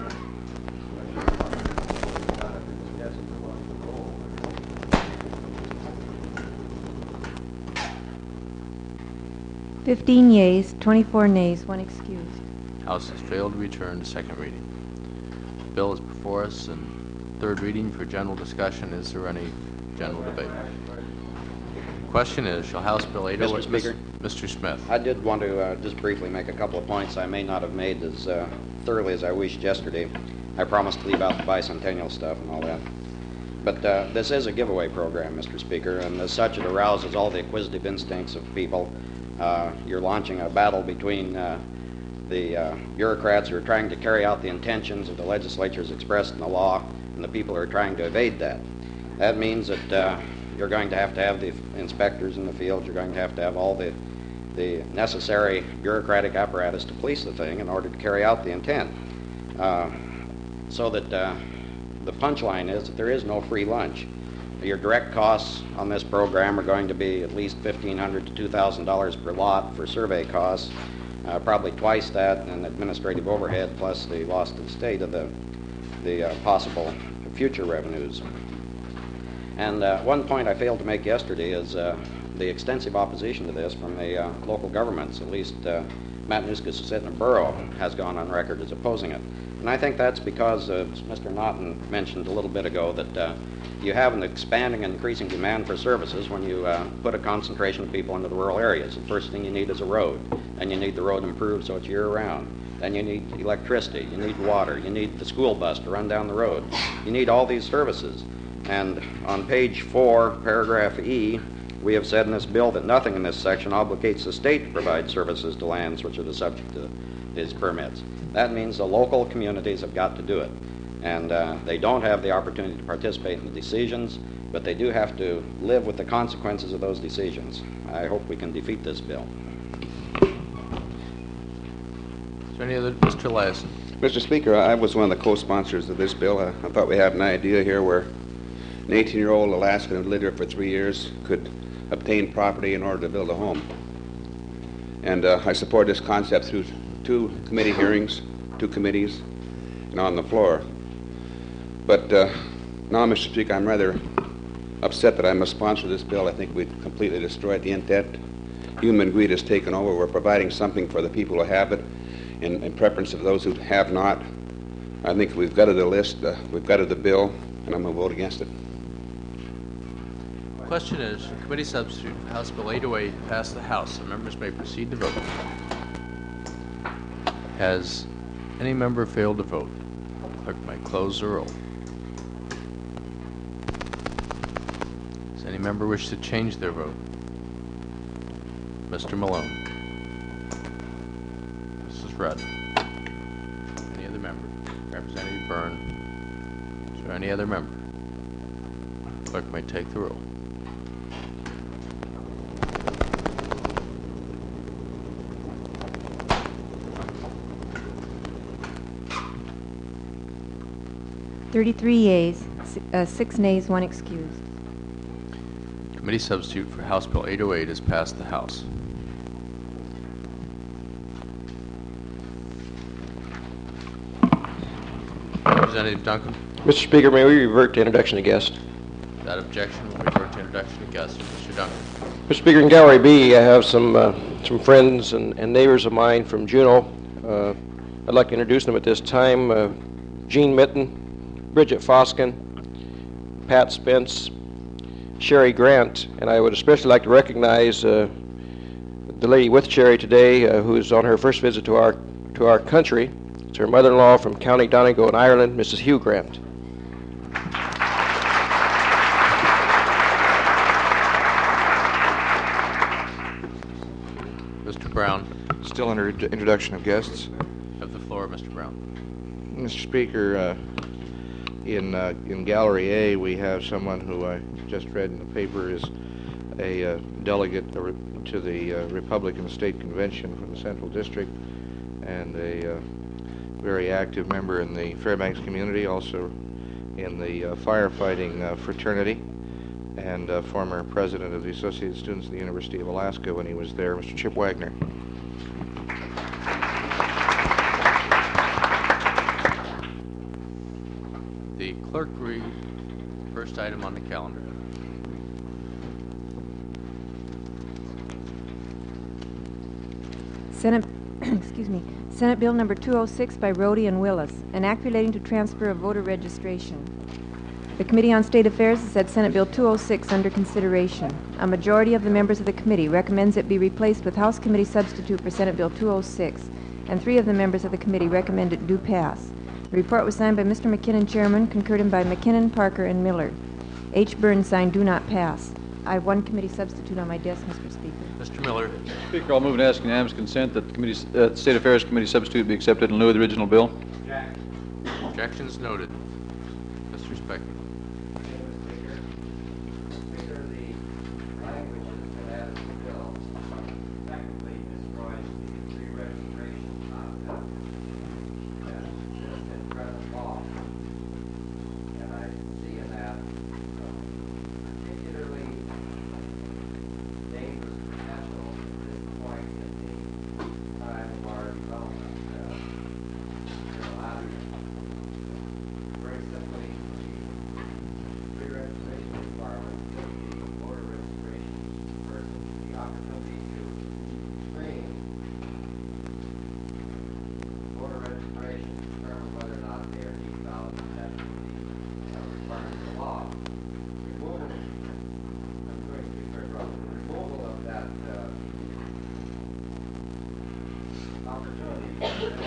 Yes. 15 yeas, 24 nays, 1 excused. House has failed to return to second reading. The bill is before us in third reading for general discussion. Is there any general debate? The question is, shall House Bill 808... Mr. Speaker? Mr. Smith. I did want to just briefly make a couple of points I may not have made as thoroughly as I wished yesterday. I promised to leave out the bicentennial stuff and all that. But this is a giveaway program, Mr. Speaker, and as such it arouses all the acquisitive instincts of people. You're launching a battle between the bureaucrats who are trying to carry out the intentions of the legislatures expressed in the law and the people who are trying to evade that. That means that you're going to have the inspectors in the field, you're going to have all the necessary bureaucratic apparatus to police the thing in order to carry out the intent. So that the punchline is that there is no free lunch. Your direct costs on this program are going to be at least $1,500 to $2,000 per lot for survey costs. probably twice that in administrative overhead, plus the loss to the state of the possible future revenues. And one point I failed to make yesterday is the extensive opposition to this from the local governments. At least Matanuska-Susitna Borough has gone on record as opposing it. And I think that's because, as Mr. Naughton mentioned a little bit ago, that you have an expanding and increasing demand for services when you put a concentration of people into the rural areas. The first thing you need is a road, and you need the road improved so it's year-round. Then you need electricity, you need water, you need the school bus to run down the road. You need all these services. And on page 4, paragraph E, we have said in this bill that nothing in this section obligates the state to provide services to lands which are the subject of these permits. That means the local communities have got to do it. And they don't have the opportunity to participate in the decisions, but they do have to live with the consequences of those decisions. I hope we can defeat this bill. Is there any other? Mr. Lassen. Mr. Speaker, I was one of the co-sponsors of this bill. I thought we had an idea here where an 18-year-old Alaskan who lived here for 3 years could obtain property in order to build a home. And I support this concept through 2 committee hearings, 2 committees, and on the floor. But now, Mr. Speaker, I'm rather upset that I must sponsor this bill. I think we've completely destroyed the intent. Human greed has taken over. We're providing something for the people who have it in preference of those who have not. I think we've gutted the list, we've gutted the bill, and I'm going to vote against it. The question is, committee substitute, House Bill 808 passed the House. The members may proceed to vote. Has any member failed to vote? Clerk may close the roll. Does any member wish to change their vote? Mr. Malone. Mrs. Rudd. Any other member? Representative Byrne. Is there any other member? Clerk may take the roll. "33 yeas, 6 nays, 1 excused." Committee substitute for House Bill 808 has passed the House. Representative Duncan. Mr. Speaker, may we revert to introduction of guests? Without objection, we'll revert to introduction of guests. Mr. Duncan. Mr. Speaker, in Gallery B, I have some friends and neighbors of mine from Juneau. I'd like to introduce them at this time. Jean Mitten, Bridget Foskin, Pat Spence, Sherry Grant, and I would especially like to recognize the lady with Sherry today, who is on her first visit to our country. It's her mother-in-law from County Donegal in Ireland, Mrs. Hugh Grant. Mr. Brown. Still under introduction of guests. Have the floor, Mr. Brown. Mr. Speaker, in Gallery A, we have someone who I just read in the paper is a delegate to the Republican State Convention from the Central District and a very active member in the Fairbanks community, also in the firefighting fraternity, and former president of the Associated Students of the University of Alaska when he was there, Mr. Chip Wagner. The clerk read first item on the calendar. Senate, excuse me, Senate Bill number 206 by Rhodey and Willis, an act relating to transfer of voter registration. The Committee on State Affairs has had Senate Bill 206 under consideration. A majority of the members of the committee recommends it be replaced with House Committee substitute for Senate Bill 206, and 3 of the members of the committee recommend it do pass. The report was signed by Mr. McKinnon, Chairman, concurred in by McKinnon, Parker, and Miller. H. Burns signed do not pass. I have 1 committee substitute on my desk, Mr. Speaker. Mr. Miller. Speaker, I'll move and ask unanimous consent that the State Affairs Committee substitute be accepted in lieu of the original bill. Objections noted. Mr. Specker.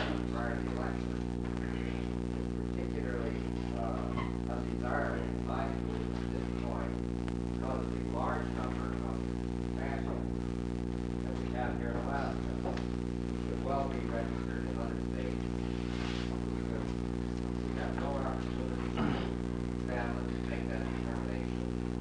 happened prior to the election. It's particularly undesirable, in my view, at this point, because of the large number of families that we have here in Alaska could well be registered in other states. We have no opportunity for families to make that determination.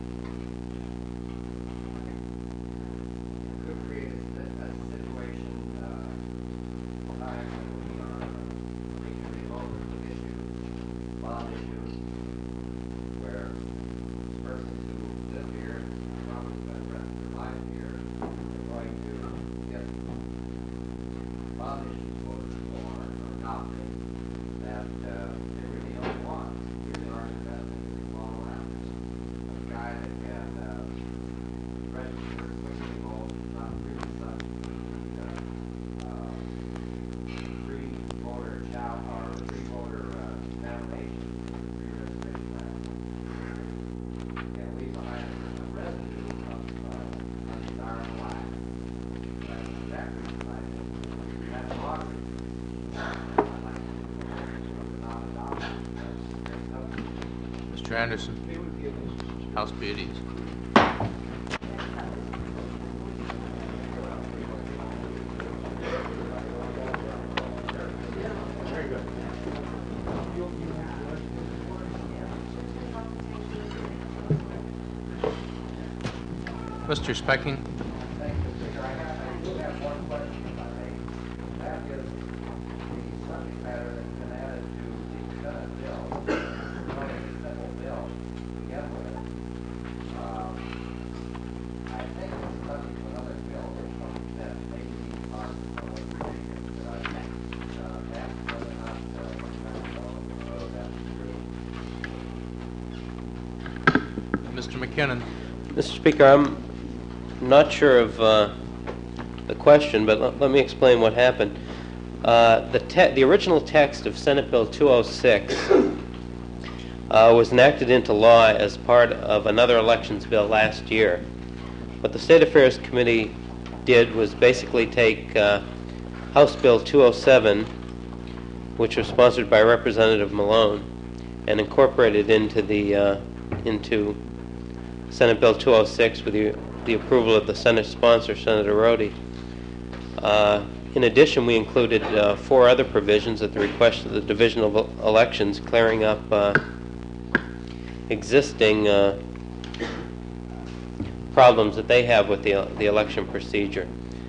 It could create a situation time when we are thinking about issues, bond issues, where persons who live here and probably spend the rest of their life here are going to get bond issues voted for or adopted that they really don't want, really aren't invested in all around. A guy that can register quickly vote is not really subject to free voter child or free voter examination, free registration act. And leave behind a residue of undesirable acts. That's exactly what I think. That's a lot of reasons. I'd like to not adopt it. Mr. Anderson, House be at ease. Mr. Specking. Thank you, Speaker. I do have one question, if I may. That is the subject matter that's been added to the Senate bill. It's only a simple bill to begin with. I think it's subject to another bill that may be part of some of the provisions that I asked whether or not that's true. Mr. McKinnon. Mr. Speaker, I'm not sure of the question, but let me explain what happened. The original text of Senate Bill 206 was enacted into law as part of another elections bill last year. What the State Affairs Committee did was basically take House Bill 207, which was sponsored by Representative Malone, and incorporate it into Senate Bill 206 with the approval of the Senate sponsor, Senator Rhodey. In addition, we included 4 other provisions at the request of the Division of Elections, clearing up existing problems that they have with the election procedure.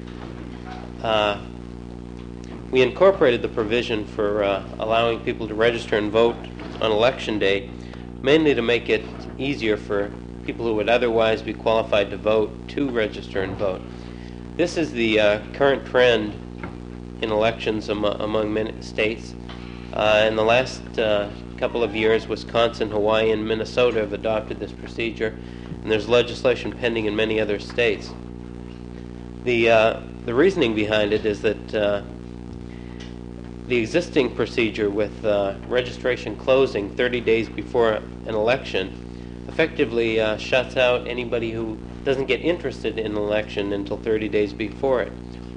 We incorporated the provision for allowing people to register and vote on Election Day, mainly to make it easier for people who would otherwise be qualified to vote to register and vote. This is the current trend in elections among many states. In the last couple of years, Wisconsin, Hawaii, and Minnesota have adopted this procedure, and there's legislation pending in many other states. The reasoning behind it is that the existing procedure with registration closing 30 days before an election effectively shuts out anybody who doesn't get interested in an election until 30 days before it.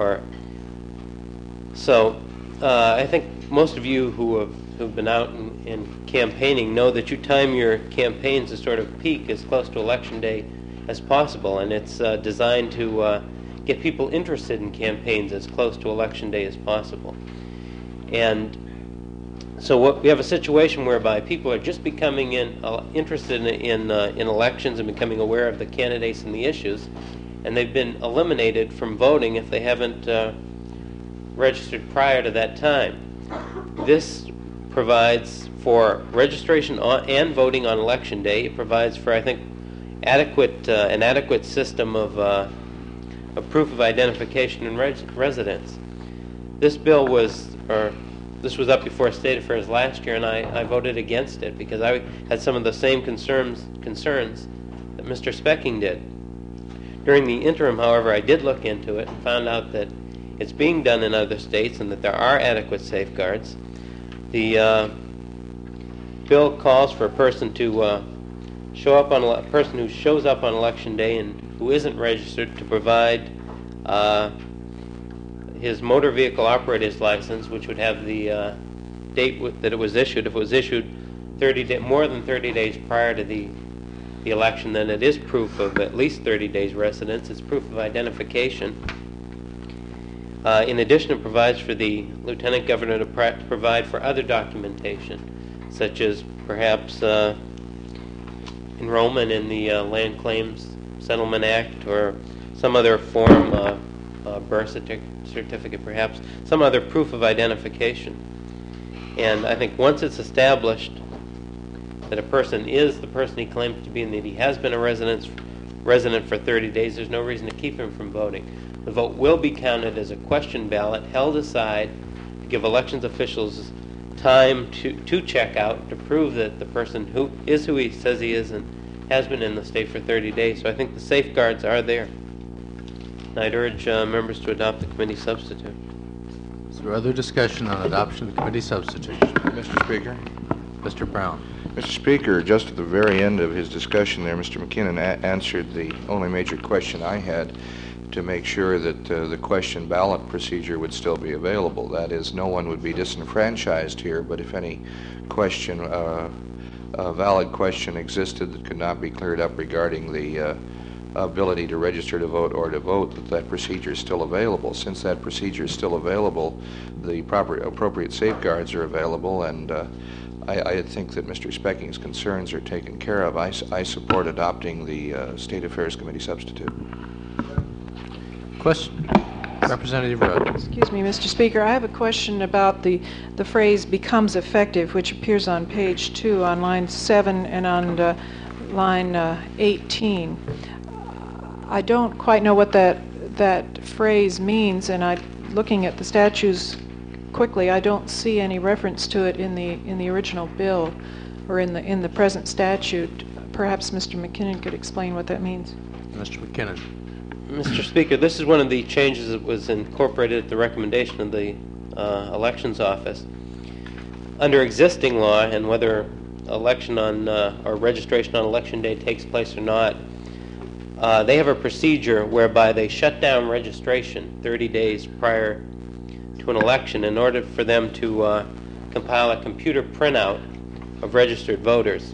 So I think most of you who've been out and campaigning know that you time your campaigns to sort of peak as close to Election Day as possible, and it's designed to get people interested in campaigns as close to Election Day as possible. And so we have a situation whereby people are just becoming interested in elections and becoming aware of the candidates and the issues, and they've been eliminated from voting if they haven't registered prior to that time. This provides for registration and voting on Election Day. It provides for, I think, an adequate system of proof of identification and residence. This bill this was up before State Affairs last year, and I voted against it because I had some of the same concerns that Mr. Specking did. During the interim, however, I did look into it and found out that it's being done in other states and that there are adequate safeguards. The bill calls for a person to person who shows up on Election Day and who isn't registered to provide his motor vehicle operator's license, which would have the date that it was issued. If it was issued more than 30 days prior to the election, then it is proof of at least 30 days residence. It's proof of identification. In addition, it provides for the Lieutenant Governor to provide for other documentation, such as perhaps enrollment in the Land Claims Settlement Act or some other form, birth certificate perhaps, some other proof of identification. And I think once it's established that a person is the person he claims to be and that he has been a resident for 30 days, there's no reason to keep him from voting. The vote will be counted as a question ballot held aside to give elections officials time to check out to prove that the person who he says he is and has been in the state for 30 days. So I think the safeguards are there. And I'd urge members to adopt the committee substitute. Is there other discussion on adoption of the committee substitute? Mr. Speaker. Mr. Brown. Mr. Speaker, just at the very end of his discussion there, Mr. McKinnon answered the only major question I had to make sure that the question ballot procedure would still be available. That is, no one would be disenfranchised here, but if any question, a valid question existed that could not be cleared up regarding the ability to register to vote or to vote, that procedure is still available. Since that procedure is still available, the appropriate safeguards are available, and I think that Mr. Specking's concerns are taken care of. I support adopting the State Affairs Committee substitute. Question. Representative Rudd. Excuse me, Mr. Speaker. I have a question about the phrase becomes effective, which appears on page 2 on line 7 and on line 18. I don't quite know what that phrase means, and looking at the statutes quickly, I don't see any reference to it in the original bill or in the present statute. Perhaps Mr. McKinnon could explain what that means. Mr. McKinnon. Mr. Speaker, this is one of the changes that was incorporated at the recommendation of the Elections Office. Under existing law, and whether election on or registration on election day takes place or not, they have a procedure whereby they shut down registration 30 days prior to an election in order for them to compile a computer printout of registered voters.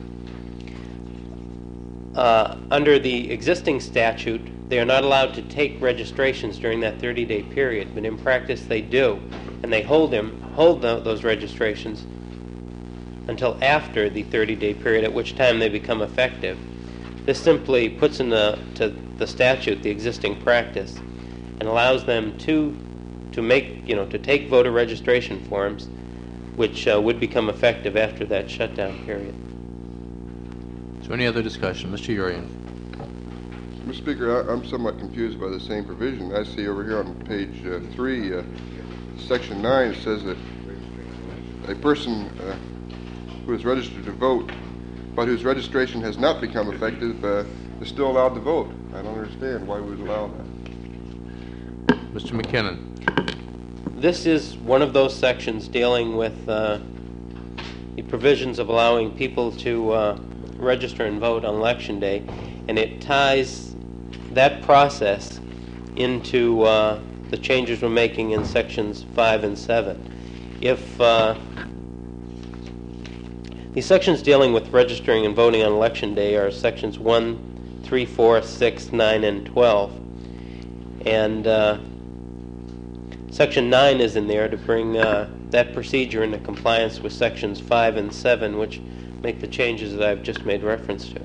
Under the existing statute, they are not allowed to take registrations during that 30-day period, but in practice they do, and they hold those registrations until after the 30-day period, at which time they become effective. This simply puts into the statute the existing practice and allows them to take voter registration forms, which would become effective after that shutdown period. Is there any other discussion? Mr. Urian. Mr. Speaker, I'm somewhat confused by the same provision. I see over here on page 3, section 9, it says that a person who is registered to vote but whose registration has not become effective is still allowed to vote. I don't understand why we would allow that. Mr. McKinnon. This is one of those sections dealing with the provisions of allowing people to register and vote on Election Day, and it ties that process into the changes we're making in sections 5 and 7. If these sections dealing with registering and voting on Election Day are sections 1, 3, 4, 6, 9, and 12. And Section 9 is in there to bring that procedure into compliance with sections 5 and 7, which make the changes that I've just made reference to.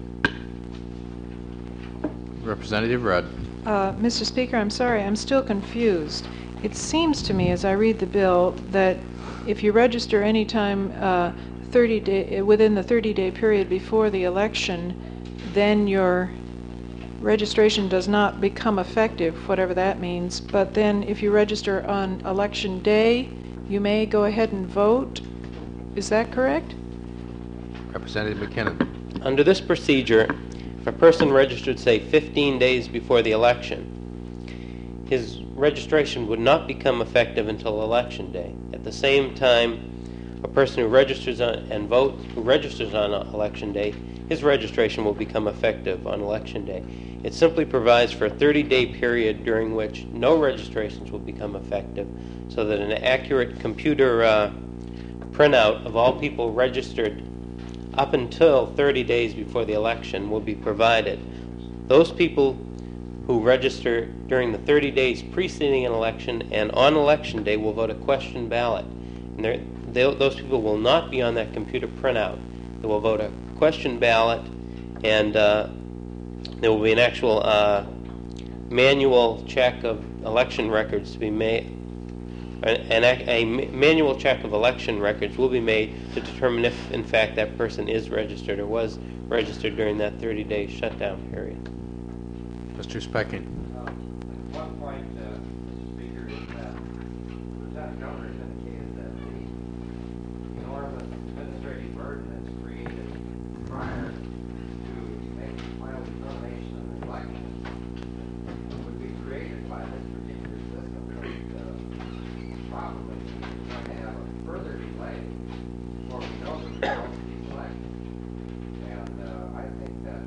Representative Rudd. Mr. Speaker, I'm sorry, I'm still confused. It seems to me, as I read the bill, that if you register any time within the 30-day period before the election, then your registration does not become effective, whatever that means. But then if you register on Election Day, you may go ahead and vote. Is that correct? Representative McKinnon. Under this procedure, if a person registered, say, 15 days before the election, his registration would not become effective until Election Day. At the same time, a person who registers on Election Day, his registration will become effective on Election Day. It simply provides for a 30-day period during which no registrations will become effective, so that an accurate computer printout of all people registered up until 30 days before the election will be provided. Those people who register during the 30 days preceding an election and on election day will vote a question ballot. And those people will not be on that computer printout. They will vote a question ballot, and there will be an actual manual check of election records to be made. A manual check of election records will be made to determine if, in fact, that person is registered or was registered during that 30-day shutdown period. Mr. Specking. One point, Mr. Speaker, is that Lieutenant Governor has indicated that the enormous administrative burden that's created prior to making final determination of the election would be created by this particular system, which probably is going to have a further delay before we know the results of these elections. And I think that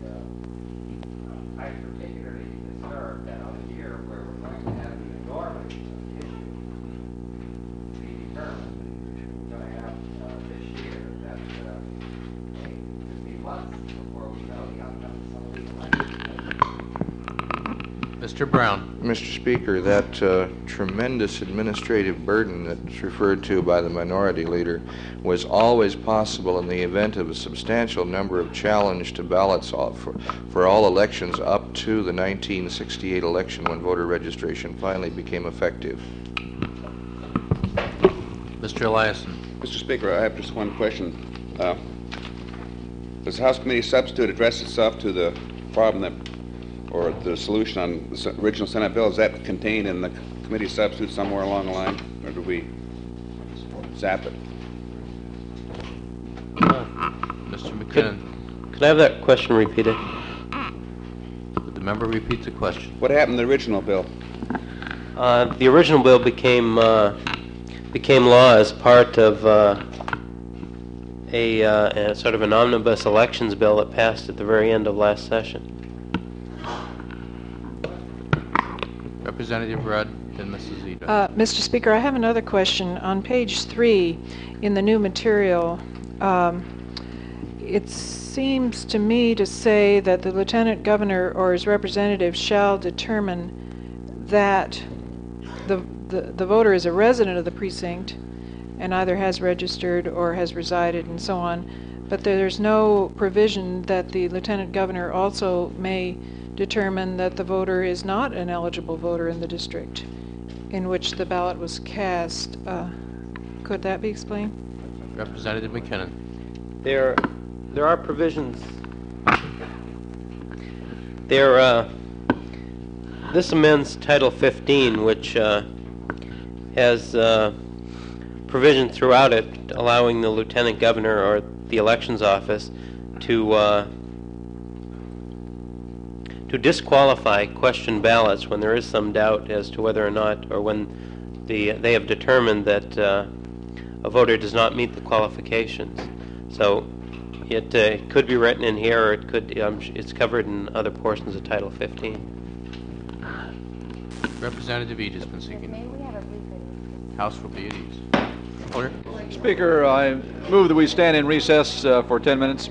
I particularly disturbed that on a year where we're going to have the enormous issue to be determined, we're going to have this year that could be months before we know the outcome of some of these elections. Mr. Brown. Mr. Speaker, that tremendous administrative burden that's referred to by the minority leader was always possible in the event of a substantial number of challenged ballots for all elections up to the 1968 election when voter registration finally became effective. Mr. Eliason. Mr. Speaker, I have just one question. Does the House Committee Substitute address itself to the problem that, or the solution on the original Senate bill? Is that contained in the committee substitute somewhere along the line, or do we zap it? Mr. McKinnon. Could I have that question repeated? Would the member repeat the question? What happened to the original bill? The original bill became law as part of a sort of an omnibus elections bill that passed at the very end of last session. Representative Rudd, then Mrs. Eden. Mr. Speaker, I have another question. On page 3 in the new material, it seems to me to say that the Lieutenant Governor or his representative shall determine that the voter is a resident of the precinct and either has registered or has resided and so on, but there's no provision that the Lieutenant Governor also may determine that the voter is not an eligible voter in the district in which the ballot was cast. Could that be explained? Representative McKinnon. There are provisions. This amends Title 15, which has provision throughout it allowing the Lieutenant Governor or the Elections Office to disqualify question ballots when there is some doubt as to whether or not, or when they have determined that a voter does not meet the qualifications. So it could be written in here, or it could it's covered in other portions of Title 15. Representative Eade has been seeking. House will be at ease. Clerk. Speaker, I move that we stand in recess for 10 minutes.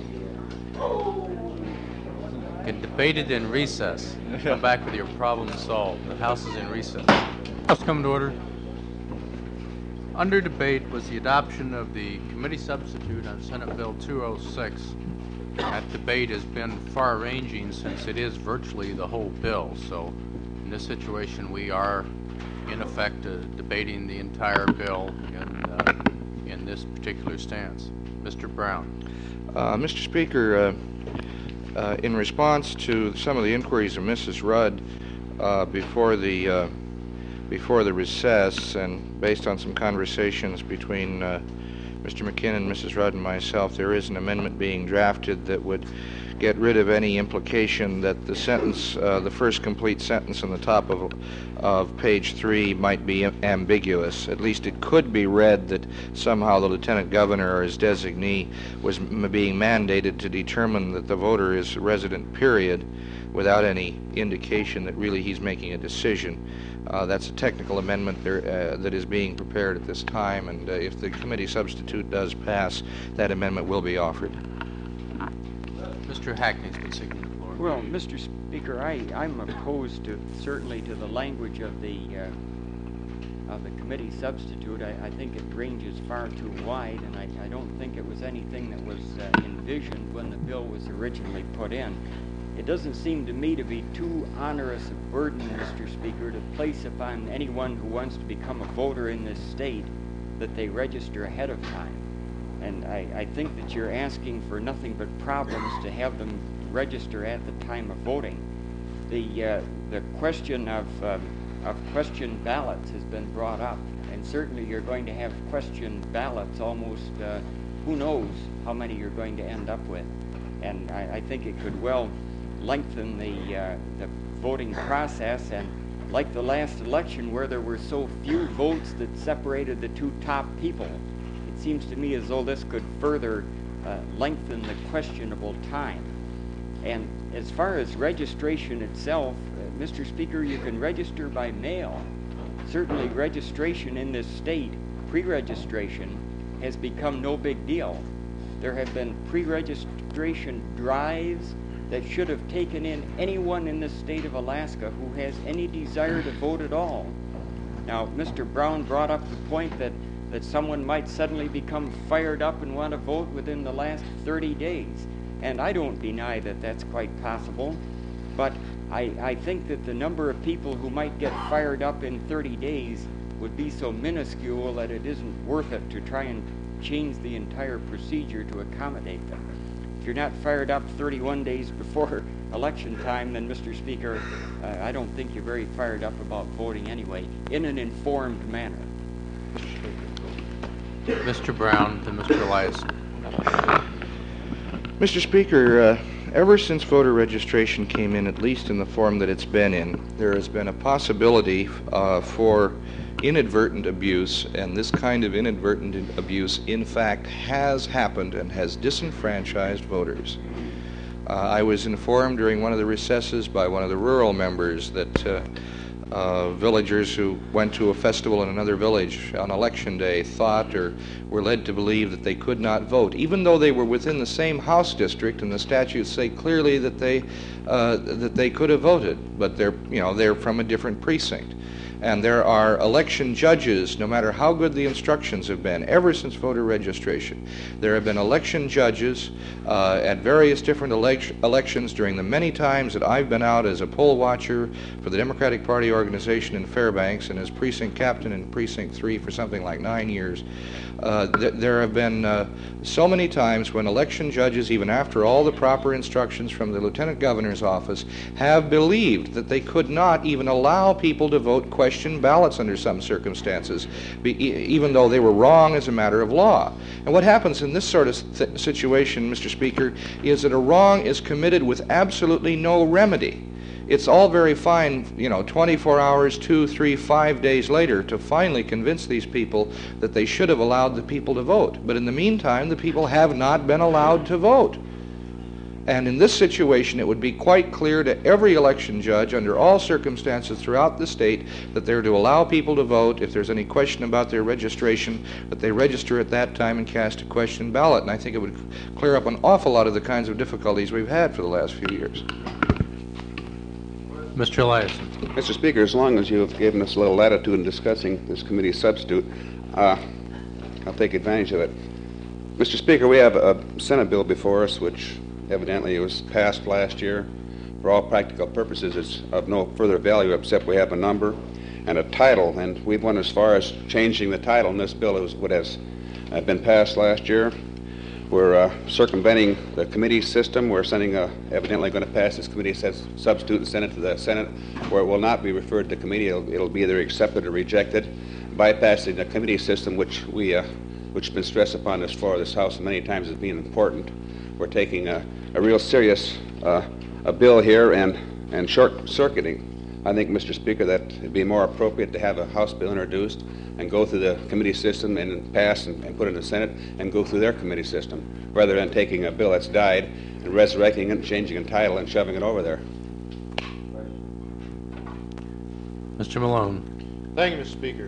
Get debated in recess. Come back with your problem solved. The House is in recess. House come to order. Under debate was the adoption of the committee substitute on Senate Bill 206. That debate has been far-ranging since it is virtually the whole bill. So in this situation, we are in effect debating the entire bill in this particular stance. Mr. Brown. Mr. Speaker, in response to some of the inquiries of Mrs. Rudd before the recess, and based on some conversations between Mr. McKinnon, Mrs. Rudd, and myself, there is an amendment being drafted that would get rid of any implication that the sentence, the first complete sentence on the top of page 3 might be ambiguous. At least it could be read that somehow the Lieutenant Governor or his designee was being mandated to determine that the voter is a resident, period. without any indication that really he's making a decision. That's a technical amendment there, that is being prepared at this time, and if the committee substitute does pass, that amendment will be offered. Mr. Hackney's been seeking the floor. Well, Mr. Speaker, I'm opposed certainly to the language of the committee substitute. I think it ranges far too wide, and I don't think it was anything that was envisioned when the bill was originally put in. It doesn't seem to me to be too onerous a burden, Mr. Speaker, to place upon anyone who wants to become a voter in this state that they register ahead of time. And I think that you're asking for nothing but problems to have them register at the time of voting. The question of question ballots has been brought up, and certainly you're going to have question ballots almost, who knows how many you're going to end up with. And I think it could well lengthen the voting process, and like the last election where there were so few votes that separated the two top people, it seems to me as though this could further lengthen the questionable time. And as far as registration itself, Mr. Speaker, you can register by mail. Certainly registration in this state, pre-registration, has become no big deal. There have been pre-registration drives that should have taken in anyone in the state of Alaska who has any desire to vote at all. Now, Mr. Brown brought up the point that someone might suddenly become fired up and want to vote within the last 30 days. And I don't deny that that's quite possible, but I think that the number of people who might get fired up in 30 days would be so minuscule that it isn't worth it to try and change the entire procedure to accommodate them. If you're not fired up 31 days before election time, then, Mr. Speaker, I don't think you're very fired up about voting anyway, in an informed manner. Mr. Brown, then Mr. Eliason. Mr. Speaker, ever since voter registration came in, at least in the form that it's been in, there has been a possibility for inadvertent abuse, and this kind of inadvertent abuse, in fact, has happened and has disenfranchised voters. I was informed during one of the recesses by one of the rural members that villagers who went to a festival in another village on election day thought or were led to believe that they could not vote, even though they were within the same House district, and the statutes say clearly that they could have voted, but they're from a different precinct. And there are election judges, no matter how good the instructions have been, ever since voter registration. There have been election judges at various different elections during the many times that I've been out as a poll watcher for the Democratic Party organization in Fairbanks and as precinct captain in Precinct 3 for something like 9 years. There have been so many times when election judges, even after all the proper instructions from the Lieutenant Governor's office, have believed that they could not even allow people to vote question ballots under some circumstances, even though they were wrong as a matter of law. And what happens in this sort of situation, Mr. Speaker, is that a wrong is committed with absolutely no remedy. It's all very fine, 24 hours, 2, 3, 5 days later to finally convince these people that they should have allowed the people to vote. But in the meantime, the people have not been allowed to vote. And in this situation, it would be quite clear to every election judge under all circumstances throughout the state that they're to allow people to vote. If there's any question about their registration, that they register at that time and cast a question ballot. And I think it would clear up an awful lot of the kinds of difficulties we've had for the last few years. Mr. Eliason. Mr. Speaker, as long as you have given us a little latitude in discussing this committee substitute, I'll take advantage of it. Mr. Speaker, we have a Senate bill before us which evidently was passed last year. For all practical purposes, it's of no further value except we have a number and a title, and we've went as far as changing the title in this bill as what has been passed last year. We're circumventing the committee system. We're sending evidently going to pass this committee substitute and send it to the Senate, where it will not be referred to committee. It'll be either accepted or rejected, bypassing the committee system, which has been stressed upon this floor of this House many times as being important. We're taking a real serious a bill here and short-circuiting. I think, Mr. Speaker, that it'd be more appropriate to have a House bill introduced and go through the committee system and pass and put it in the Senate and go through their committee system, rather than taking a bill that's died and resurrecting it, changing a title, and shoving it over there. Mr. Malone. Thank you, Mr. Speaker.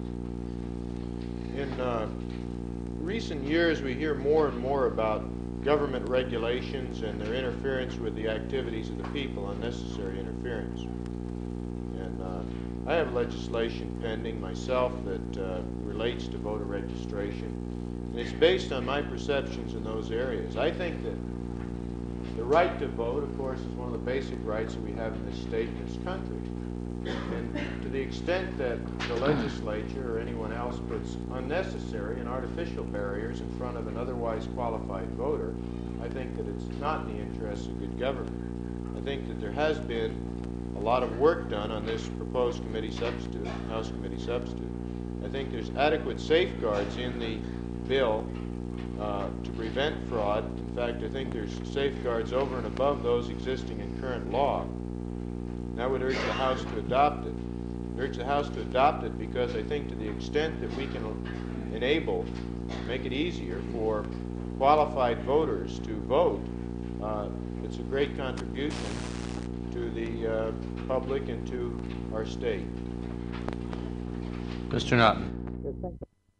In recent years, we hear more and more about government regulations and their interference with the activities of the people, unnecessary interference. And I have legislation pending myself that relates to voter registration. And it's based on my perceptions in those areas. I think that the right to vote, of course, is one of the basic rights that we have in this state and this country. And to the extent that the legislature or anyone else puts unnecessary and artificial barriers in front of an otherwise qualified voter, I think that it's not in the interests of good government. I think that there has been a lot of work done on this proposed committee substitute, House committee substitute. I think there's adequate safeguards in the bill to prevent fraud. In fact, I think there's safeguards over and above those existing in current law. And I would urge the House to adopt it. I urge the House to adopt it because I think to the extent that we can enable, make it easier for qualified voters to vote, it's a great contribution to the public and to our state. Mr. Naughton.